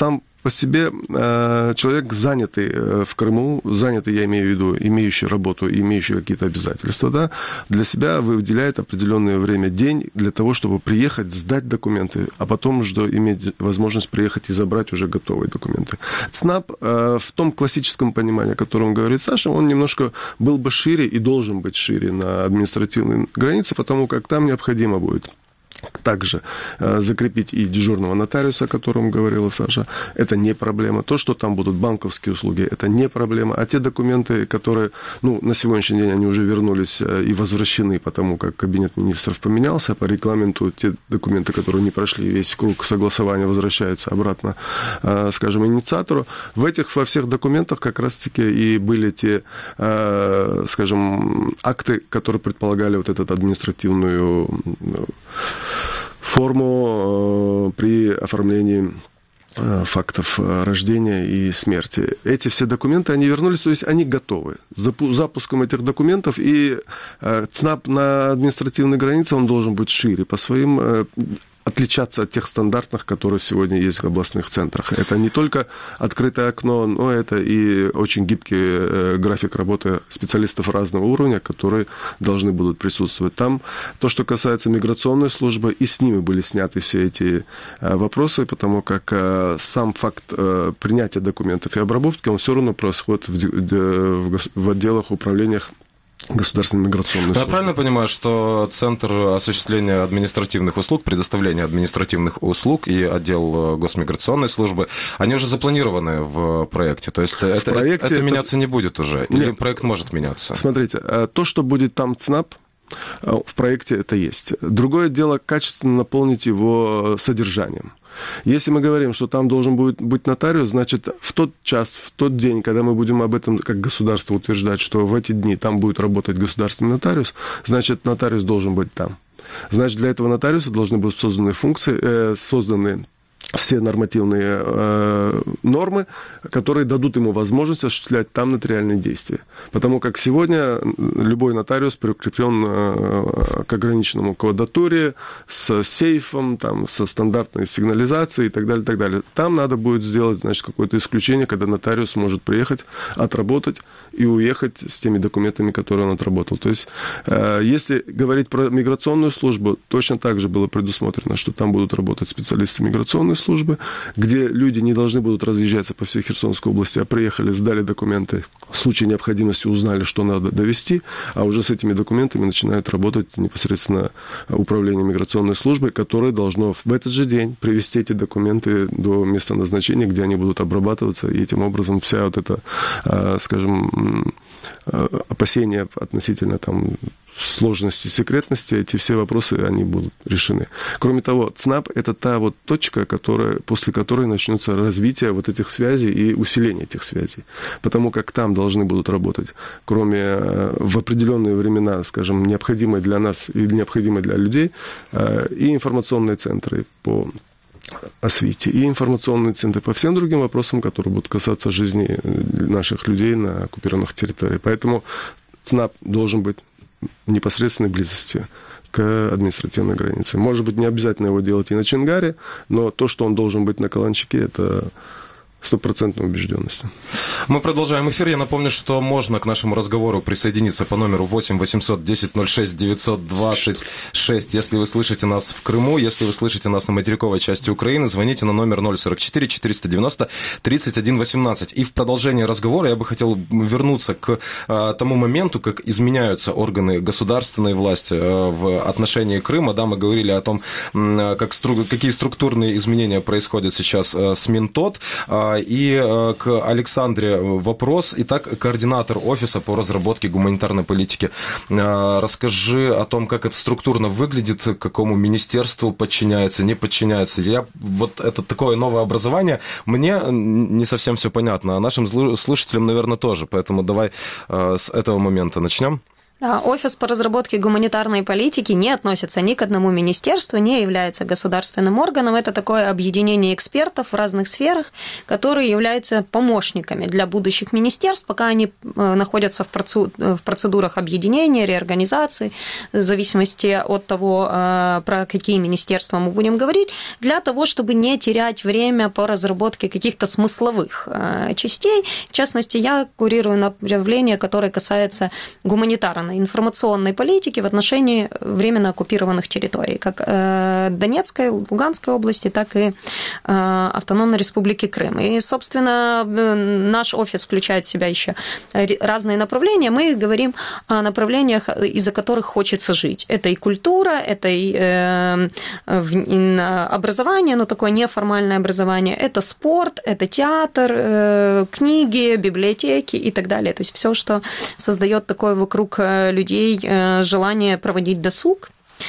по себе человек занятый в Крыму, занятый, я имею в виду, имеющий работу, имеющий какие-то обязательства, да, для себя выделяет определенное время, день для того, чтобы приехать, сдать документы, а потом уже иметь возможность приехать и забрать уже готовые документы. ЦНАП в том классическом понимании, о котором говорит Саша, он немножко был бы шире и должен быть шире на административной границе, потому как там необходимо будет также закрепить и дежурного нотариуса, о котором говорила Саша, это не проблема. То, что там будут банковские услуги, это не проблема. А те документы, которые, на сегодняшний день они уже вернулись и возвращены, потому как кабинет министров поменялся, по регламенту те документы, которые не прошли весь круг согласования, возвращаются обратно, скажем, инициатору. Во всех документах как раз-таки и были те, скажем, акты, которые предполагали вот эту административную форму при оформлении фактов рождения и смерти. Эти все документы, они вернулись, то есть они готовы. Запуском этих документов, и ЦНАП на административной границе, он должен быть шире по своим, отличаться от тех стандартных, которые сегодня есть в областных центрах. Это не только открытое окно, но это и очень гибкий график работы специалистов разного уровня, которые должны будут присутствовать там. То, что касается миграционной службы, и с ними были сняты все эти вопросы, потому как сам факт принятия документов и обработки, он все равно происходит в отделах, управлениях государственной миграционной службы. Я правильно понимаю, что Центр осуществления административных услуг, предоставления административных услуг и отдел госмиграционной службы, они уже запланированы в проекте? То есть это меняться не будет уже? Или проект может меняться? Смотрите, то, что будет там ЦНАП, в проекте это есть. Другое дело, качественно наполнить его содержанием. Если мы говорим, что там должен будет быть нотариус, значит, в тот час, в тот день, когда мы будем об этом как государство утверждать, что в эти дни там будет работать государственный нотариус, значит, нотариус должен быть там. Значит, для этого нотариуса должны быть созданы функции, созданы все нормативные нормы, которые дадут ему возможность осуществлять там нотариальные действия. Потому как сегодня любой нотариус прикреплен к ограниченному квадратуре, с сейфом, там, со стандартной сигнализацией и так далее, так далее. Там надо будет сделать, значит, какое-то исключение, когда нотариус может приехать, отработать и уехать с теми документами, которые он отработал. То есть, если говорить про миграционную службу, точно так же было предусмотрено, что там будут работать специалисты миграционной службы, где люди не должны будут разъезжаться по всей Херсонской области, а приехали, сдали документы, в случае необходимости узнали, что надо довести, а уже с этими документами начинают работать непосредственно управление миграционной службы, которое должно в этот же день привести эти документы до места назначения, где они будут обрабатываться, и этим образом вся вот эта, скажем, опасения относительно там сложности, секретности, эти все вопросы, они будут решены. Кроме того, ЦНАП – это та вот точка, после которой начнется развитие вот этих связей и усиление этих связей. Потому как там должны будут работать, кроме в определенные времена, скажем, необходимые для нас и необходимые для людей, и информационные центры по освите, и информационные центры по всем другим вопросам, которые будут касаться жизни наших людей на оккупированных территориях. Поэтому ЦНАП должен быть в непосредственной близости к административной границе. Может быть, не обязательно его делать и на Чонгаре, но то, что он должен быть на Каланчике, это 100% убежденности. Мы продолжаем эфир. Я напомню, что можно к нашему разговору присоединиться по номеру 8 800 10 06 926. Если вы слышите нас в Крыму, если вы слышите нас на материковой части Украины, звоните на номер 044 490 31 18. И в продолжение разговора я бы хотел вернуться к тому моменту, как изменяются органы государственной власти в отношении Крыма. Да, мы говорили о том, какие структурные изменения происходят сейчас с Минтод. И к Александре вопрос. Итак, координатор офиса по разработке гуманитарной политики. Расскажи о том, как это структурно выглядит, к какому министерству подчиняется, не подчиняется. Вот это такое новое образование. Мне не совсем все понятно, а нашим слушателям, наверное, тоже. Поэтому давай с этого момента начнем. Да, офис по разработке гуманитарной политики не относится ни к одному министерству, не является государственным органом. Это такое объединение экспертов в разных сферах, которые являются помощниками для будущих министерств, пока они находятся в процедурах объединения, реорганизации, в зависимости от того, про какие министерства мы будем говорить, для того, чтобы не терять время по разработке каких-то смысловых частей. В частности, я курирую направление, которое касается гуманитарной информационной политики в отношении временно оккупированных территорий, как Донецкой, Луганской области, так и Автономной Республики Крым. И, собственно, наш офис включает в себя еще разные направления. Мы говорим о направлениях, из-за которых хочется жить. Это и культура, это и образование, но такое неформальное образование, это спорт, это театр, книги, библиотеки и так далее. То есть все, что создает такое вокруг людей желание проводить досуг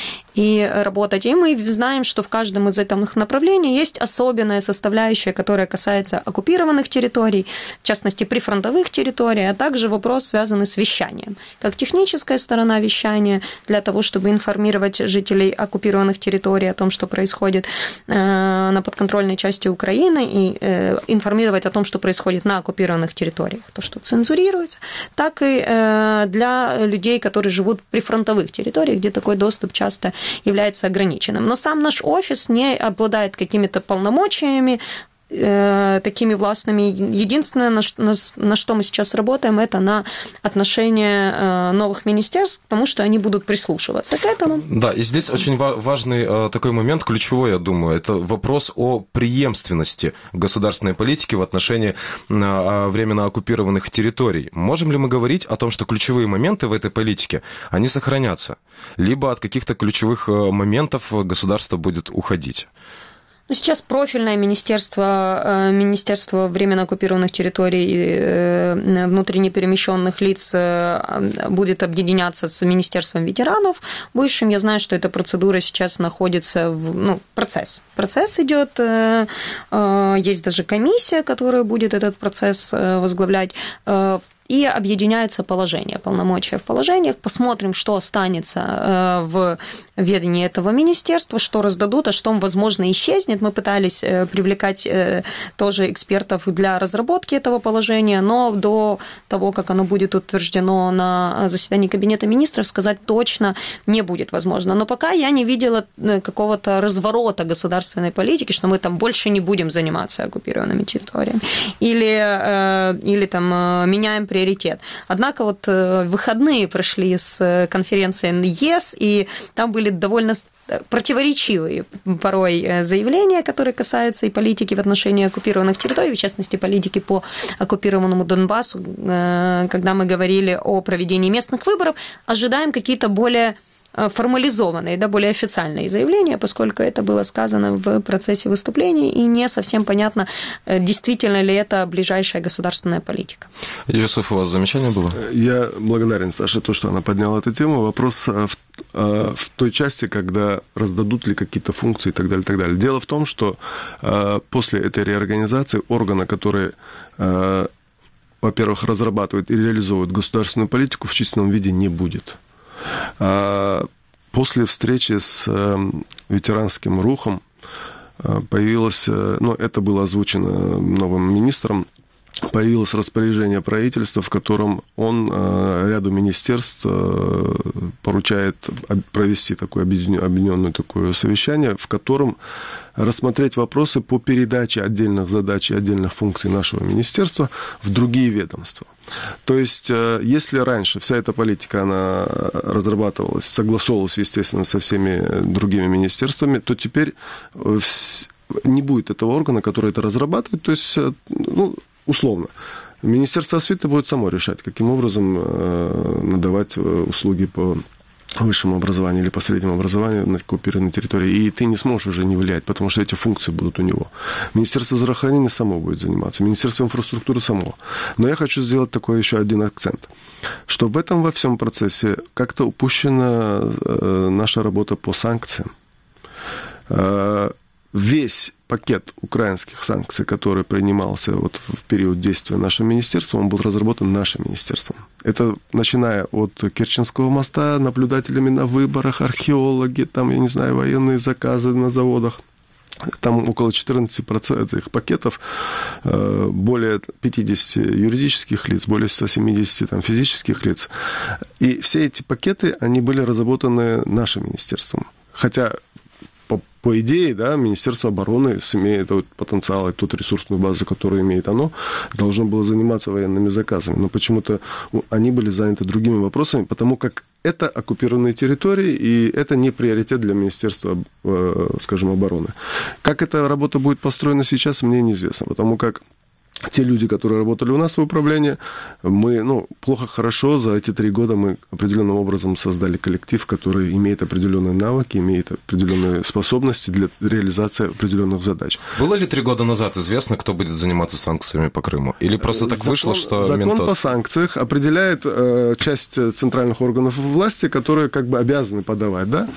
и работать. И мы знаем, что в каждом из этих направлений есть особенная составляющая, которая касается оккупированных территорий, в частности, прифронтовых территорий, а также вопрос, связанный с вещанием. Как техническая сторона вещания для того, чтобы информировать жителей оккупированных территорий о том, что происходит на подконтрольной части Украины, и информировать о том, что происходит на оккупированных территориях, то, что цензурируется, так и для людей, которые живут в прифронтовых территориях, где такой доступ часто является ограниченным. Но сам наш офис не обладает какими-то полномочиями такими властными. Единственное, на что мы сейчас работаем, это на отношение новых министерств, потому что они будут прислушиваться к этому. Да, и здесь очень важный такой момент, ключевой, я думаю, это вопрос о преемственности государственной политики в отношении временно оккупированных территорий. Можем ли мы говорить о том, что ключевые моменты в этой политике, они сохранятся, либо от каких-то ключевых моментов государство будет уходить? Сейчас профильное Министерство временно оккупированных территорий внутренне перемещенных лиц будет объединяться с Министерством ветеранов бывшим. Я знаю, что эта процедура сейчас находится процесс. Процесс идет. Есть даже комиссия, которая будет этот процесс возглавлять. И объединяются положения, полномочия в положениях. Посмотрим, что останется в ведении этого министерства, что раздадут, а что, возможно, исчезнет. Мы пытались привлекать тоже экспертов для разработки этого положения, но до того, как оно будет утверждено на заседании Кабинета министров, сказать точно не будет возможно. Но пока я не видела какого-то разворота государственной политики, что мы там больше не будем заниматься оккупированными территориями или там меняем приоритет. Однако вот выходные прошли с конференции ЕС, и там были довольно противоречивые порой заявления, которые касаются и политики в отношении оккупированных территорий, в частности, политики по оккупированному Донбассу, когда мы говорили о проведении местных выборов, ожидаем какие-то более формализованные, более официальные заявления, поскольку это было сказано в процессе выступлений, и не совсем понятно, действительно ли это ближайшая государственная политика. Юсуф, у вас замечание было? Я благодарен Саше, то, что она подняла эту тему. Вопрос в той части, когда раздадут ли какие-то функции и так далее, и так далее. Дело в том, что после этой реорганизации органа, который, во-первых, разрабатывает и реализовывает государственную политику, в численном виде не будет. После встречи с ветеранским рухом появилось, это было озвучено новым министром, появилось распоряжение правительства, в котором он ряду министерств поручает провести такое объединенное такое совещание, в котором рассмотреть вопросы по передаче отдельных задач и отдельных функций нашего министерства в другие ведомства. То есть, если раньше вся эта политика, она разрабатывалась, согласовывалась, естественно, со всеми другими министерствами, то теперь не будет этого органа, который это разрабатывает. То есть, условно, Министерство освиты будет само решать, каким образом надавать услуги по высшему образованию или по среднему образованию на оккупированной территории, и ты не сможешь уже не влиять, потому что эти функции будут у него. Министерство здравоохранения само будет заниматься, Министерство инфраструктуры само. Но я хочу сделать такой еще один акцент, что в этом во всем процессе как-то упущена наша работа по санкциям. весь пакет украинских санкций, который принимался вот в период действия нашего министерства, он был разработан нашим министерством. Это начиная от Керченского моста, наблюдателями на выборах, археологи, там, я не знаю, военные заказы на заводах. Там около 14% этих пакетов, более 50 юридических лиц, более 170 там, физических лиц. И все эти пакеты, они были разработаны нашим министерством. Хотя по идее, да, Министерство обороны, имея тот потенциал и тот ресурсную базу, которую имеет оно, должно было заниматься военными заказами. Но почему-то они были заняты другими вопросами, потому как это оккупированные территории, и это не приоритет для Министерства, скажем, обороны. Как эта работа будет построена сейчас, мне неизвестно, потому как те люди, которые работали у нас в управлении, мы, плохо-хорошо, за эти 3 года мы определенным образом создали коллектив, который имеет определенные навыки, имеет определенные способности для реализации определенных задач. Было ли 3 года назад известно, кто будет заниматься санкциями по Крыму? Или просто так вышло, что Закон по санкциях определяет часть центральных органов власти, которые как бы обязаны подавать, да?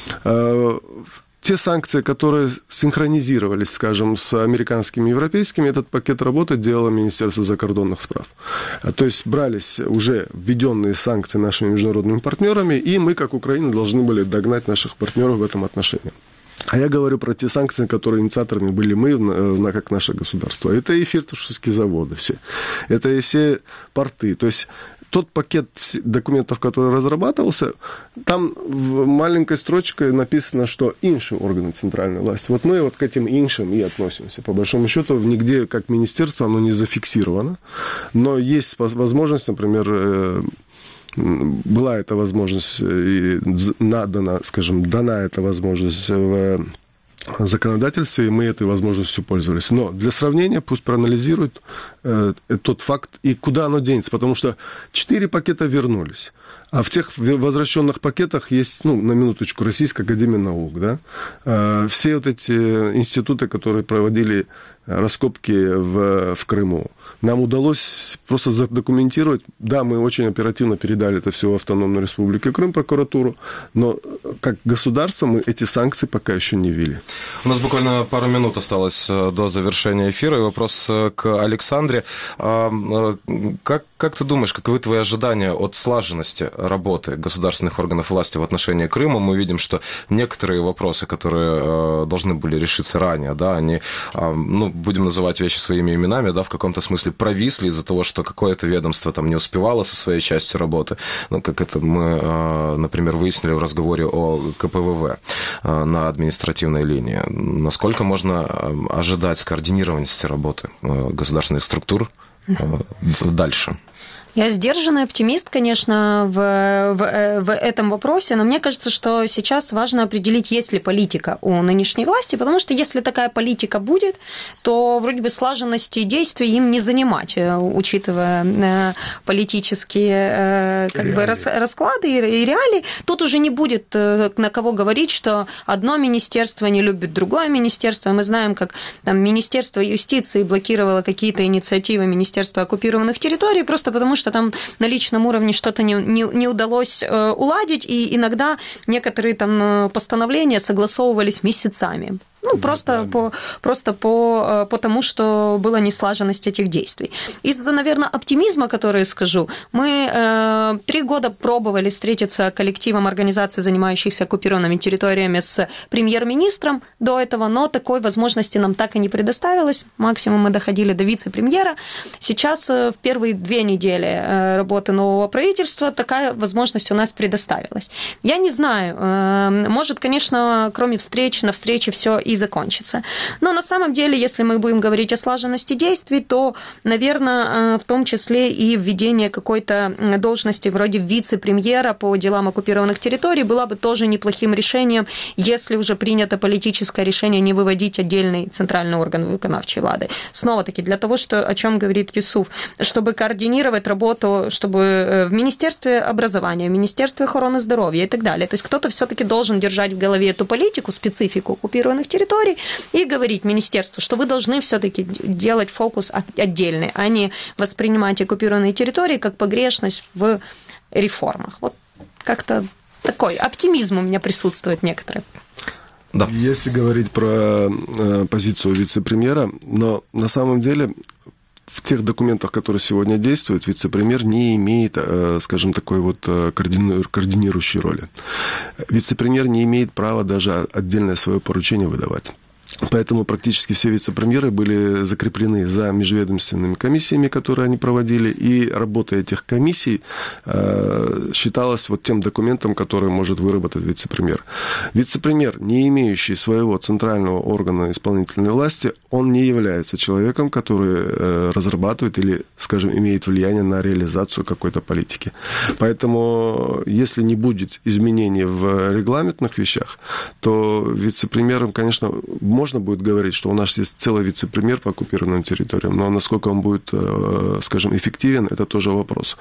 Те санкции, которые синхронизировались, скажем, с американскими и европейскими, этот пакет работы делало Министерство закордонных справ. То есть брались уже введенные санкции нашими международными партнерами, и мы, как Украина, должны были догнать наших партнеров в этом отношении. А я говорю про те санкции, которые инициаторами были мы, как наше государство. Это и фирташевские заводы все, это и все порты. То есть тот пакет документов, который разрабатывался, там маленькой строчкой написано, что иншие органы центральной власти. Вот мы вот к этим иншим и относимся. По большому счету, нигде как министерство оно не зафиксировано, но есть возможность, например, была эта возможность и дана эта возможность в законодательстве, и мы этой возможностью пользовались. Но для сравнения пусть проанализируют тот факт и куда оно денется, потому что 4 пакета вернулись. А в тех возвращенных пакетах есть, на минуточку, Российская академия наук, да? Все вот эти институты, которые проводили раскопки в Крыму. Нам удалось просто задокументировать. Да, мы очень оперативно передали это все в Автономную Республику Крым, прокуратуру, но как государство мы эти санкции пока еще не ввели. У нас буквально пару минут осталось до завершения эфира. И вопрос к Александре. Как ты думаешь, каковы твои ожидания от слаженности работы государственных органов власти в отношении Крыма? Мы видим, что некоторые вопросы, которые должны были решиться ранее, да, они, будем называть вещи своими именами, да, в каком-то смысле провисли из-за того, что какое-то ведомство там не успевало со своей частью работы. Как это мы, например, выяснили в разговоре о КПВВ на административной линии. Насколько можно ожидать скоординированности работы государственных структур дальше? Я сдержанный оптимист, конечно, в этом вопросе, но мне кажется, что сейчас важно определить, есть ли политика у нынешней власти, потому что если такая политика будет, то вроде бы слаженности действий им не занимать, учитывая политические расклады и реалии. Тут уже не будет на кого говорить, что одно министерство не любит другое министерство. Мы знаем, как там Министерство юстиции блокировало какие-то инициативы Министерства оккупированных территорий, просто потому что там на личном уровне что-то не удалось уладить, и иногда некоторые там постановления согласовывались месяцами. Просто по тому, что была неслаженность этих действий. Из-за, наверное, оптимизма, который скажу, мы 3 года пробовали встретиться коллективом организаций, занимающихся оккупированными территориями, с премьер-министром до этого, но такой возможности нам так и не предоставилось. Максимум мы доходили до вице-премьера. Сейчас в первые 2 недели работы нового правительства такая возможность у нас предоставилась. Я не знаю, может, конечно, кроме встреч, на встрече все и закончится. Но на самом деле, если мы будем говорить о слаженности действий, то, наверное, в том числе и введение какой-то должности вроде вице-премьера по делам оккупированных территорий было бы тоже неплохим решением, если уже принято политическое решение не выводить отдельный центральный орган виконавчей влады. Снова-таки, для того, о чем говорит Юсуф, чтобы координировать работу, чтобы в Министерстве образования, в Министерстве охраны здоровья и так далее. То есть кто-то все-таки должен держать в голове эту политику, специфику оккупированных территорий и говорить министерству, что вы должны все-таки делать фокус отдельный, а не воспринимать оккупированные территории как погрешность в реформах. Вот как-то такой оптимизм у меня присутствует некоторый. Да. Если говорить про позицию вице-премьера, но на самом деле в тех документах, которые сегодня действуют, вице-премьер не имеет, скажем, такой вот координирующей роли. Вице-премьер не имеет права даже отдельное свое поручение выдавать. Поэтому практически все вице-премьеры были закреплены за межведомственными комиссиями, которые они проводили, и работа этих комиссий считалась вот тем документом, который может выработать вице-премьер. Вице-премьер, не имеющий своего центрального органа исполнительной власти, он не является человеком, который разрабатывает или, скажем, имеет влияние на реализацию какой-то политики. Поэтому, если не будет изменений в регламентных вещах, то вице-премьером, конечно, можно будет говорить, что у нас есть целый вице-премьер по оккупированным территориям, но насколько он будет, скажем, эффективен, это тоже вопрос.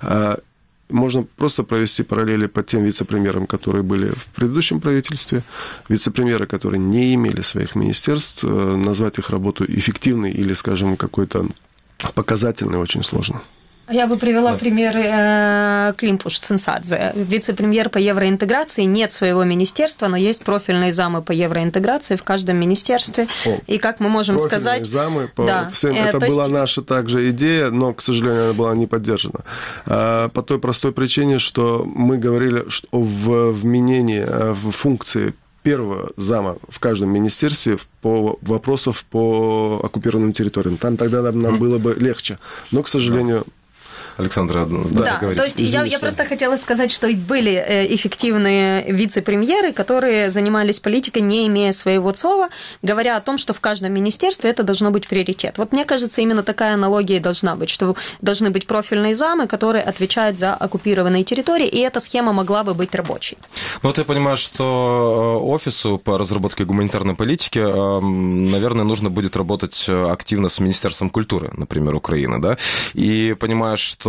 Можно просто провести параллели по тем вице-премьерам, которые были в предыдущем правительстве. Вице-премьеры, которые не имели своих министерств, назвать их работу эффективной или, скажем, какой-то показательной очень сложно. Я бы привела пример Климпуш-Цинцадзе. Вице-премьер по евроинтеграции, нет своего министерства, но есть профильные замы по евроинтеграции в каждом министерстве. И как мы можем сказать... Замы по всем... Это была наша также идея, но, к сожалению, она была не поддержана. По той простой причине, что мы говорили о вменении в функции первого зама в каждом министерстве по вопросам по оккупированным территориям. Там тогда нам было бы легче. Но, к сожалению... Александра, да, то есть я просто хотела сказать, что были эффективные вице-премьеры, которые занимались политикой, не имея своего ЦОВа, говоря о том, что в каждом министерстве это должно быть приоритет. Вот мне кажется, именно такая аналогия и должна быть, что должны быть профильные замы, которые отвечают за оккупированные территории, и эта схема могла бы быть рабочей. Ну, вот я понимаю, что офису по разработке гуманитарной политики, наверное, нужно будет работать активно с Министерством культуры, например, Украины, да, и понимаю, что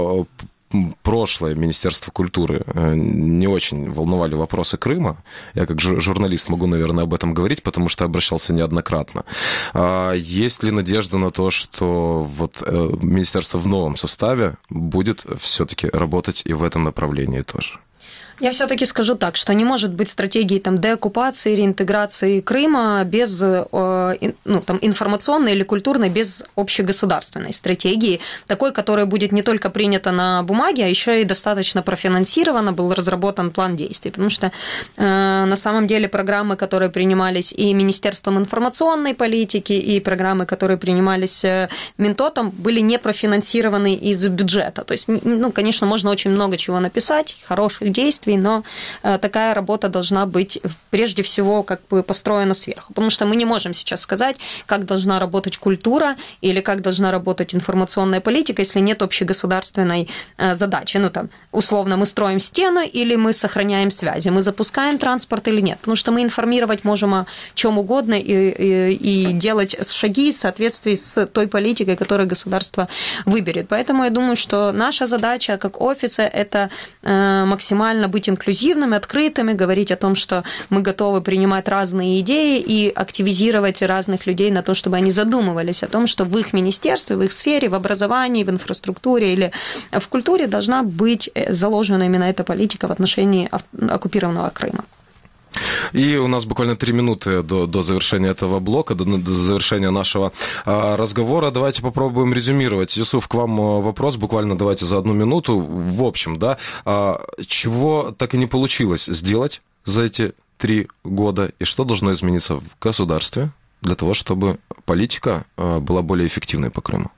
прошлое Министерство культуры не очень волновали вопросы Крыма. Я как журналист могу, наверное, об этом говорить, потому что обращался неоднократно. Есть ли надежда на то, что вот Министерство в новом составе будет все-таки работать и в этом направлении тоже? Я все-таки скажу так, что не может быть стратегии деоккупации, реинтеграции Крыма без информационной или культурной, без общегосударственной стратегии, такой, которая будет не только принята на бумаге, а еще и достаточно профинансирована, был разработан план действий. Потому что на самом деле программы, которые принимались и Министерством информационной политики, и программы, которые принимались Минтотом, были не профинансированы из бюджета. То есть, конечно, можно очень много чего написать, хороших действий, но такая работа должна быть прежде всего как бы построена сверху. Потому что мы не можем сейчас сказать, как должна работать культура или как должна работать информационная политика, если нет общегосударственной задачи. Условно, мы строим стену или мы сохраняем связи, мы запускаем транспорт или нет. Потому что мы информировать можем о чем угодно и делать шаги в соответствии с той политикой, которую государство выберет. Поэтому я думаю, что наша задача как офиса – это максимально быть инклюзивными, открытыми, говорить о том, что мы готовы принимать разные идеи и активизировать разных людей на то, чтобы они задумывались о том, что в их министерстве, в их сфере, в образовании, в инфраструктуре или в культуре должна быть заложена именно эта политика в отношении оккупированного Крыма. И у нас буквально 3 минуты до завершения этого блока, до завершения нашего разговора. Давайте попробуем резюмировать. Юсуф, к вам вопрос, буквально давайте за 1 минуту. В общем, да, чего так и не получилось сделать за эти 3 года, и что должно измениться в государстве для того, чтобы политика была более эффективной по Крыму?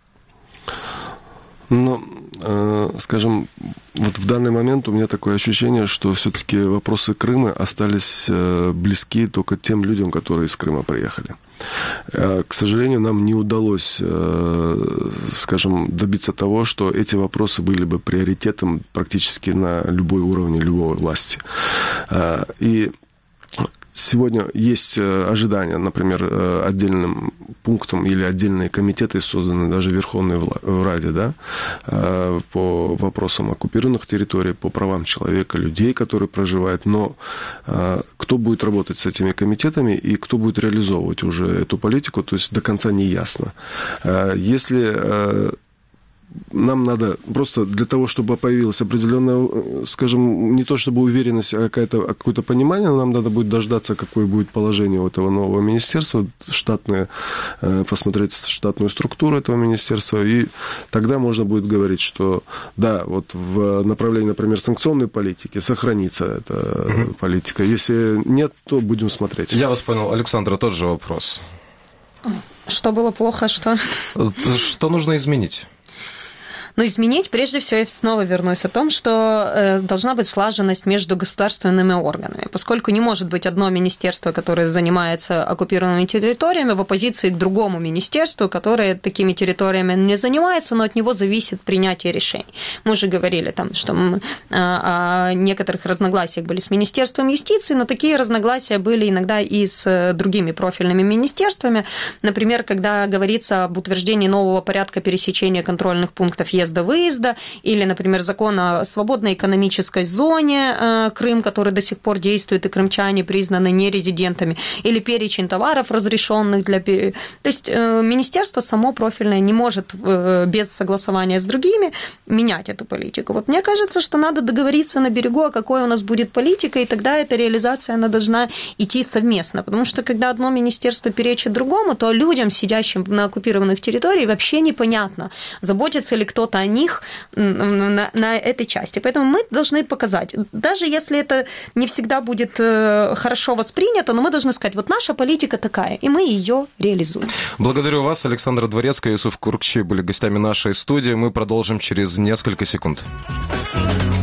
Скажем, вот в данный момент у меня такое ощущение, что все-таки вопросы Крыма остались близки только тем людям, которые из Крыма приехали. К сожалению, нам не удалось, скажем, добиться того, что эти вопросы были бы приоритетом практически на любой уровне любой власти. И сегодня есть ожидания, например, отдельным пунктом или отдельные комитеты созданы даже в Верховной Раде, да, по вопросам оккупированных территорий, по правам человека, людей, которые проживают. Но кто будет работать с этими комитетами и кто будет реализовывать уже эту политику, то есть до конца не ясно. Если нам надо просто для того, чтобы появилась определенная, скажем, не то чтобы уверенность, а какое-то понимание, нам надо будет дождаться, какое будет положение у этого нового министерства, посмотреть штатную структуру этого министерства, и тогда можно будет говорить, что да, вот в направлении, например, санкционной политики сохранится эта политика. Если нет, то будем смотреть. Я вас понял. Александра, тот же вопрос. Что было плохо, что? Что нужно изменить? Но изменить, прежде всего, я снова вернусь о том, что должна быть слаженность между государственными органами, поскольку не может быть одно министерство, которое занимается оккупированными территориями, в оппозиции к другому министерству, которое такими территориями не занимается, но от него зависит принятие решений. Мы уже говорили, там, что о некоторых разногласиях были с Министерством юстиции, но такие разногласия были иногда и с другими профильными министерствами. Например, когда говорится об утверждении нового порядка пересечения контрольных пунктов въезда-выезда, или, например, закон о свободной экономической зоне Крым, который до сих пор действует, и крымчане признаны нерезидентами, или перечень товаров, разрешенных для... То есть министерство само профильное не может без согласования с другими менять эту политику. Вот мне кажется, что надо договориться на берегу, а какой у нас будет политика, и тогда эта реализация, она должна идти совместно, потому что когда одно министерство перечит другому, то людям, сидящим на оккупированных территориях, вообще непонятно, заботится ли кто-то о них на этой части. Поэтому мы должны показать, даже если это не всегда будет хорошо воспринято, но мы должны сказать, вот наша политика такая, и мы ее реализуем. Благодарю вас. Александра Дворецкая и Юсуф Куркчи были гостями нашей студии. Мы продолжим через несколько секунд.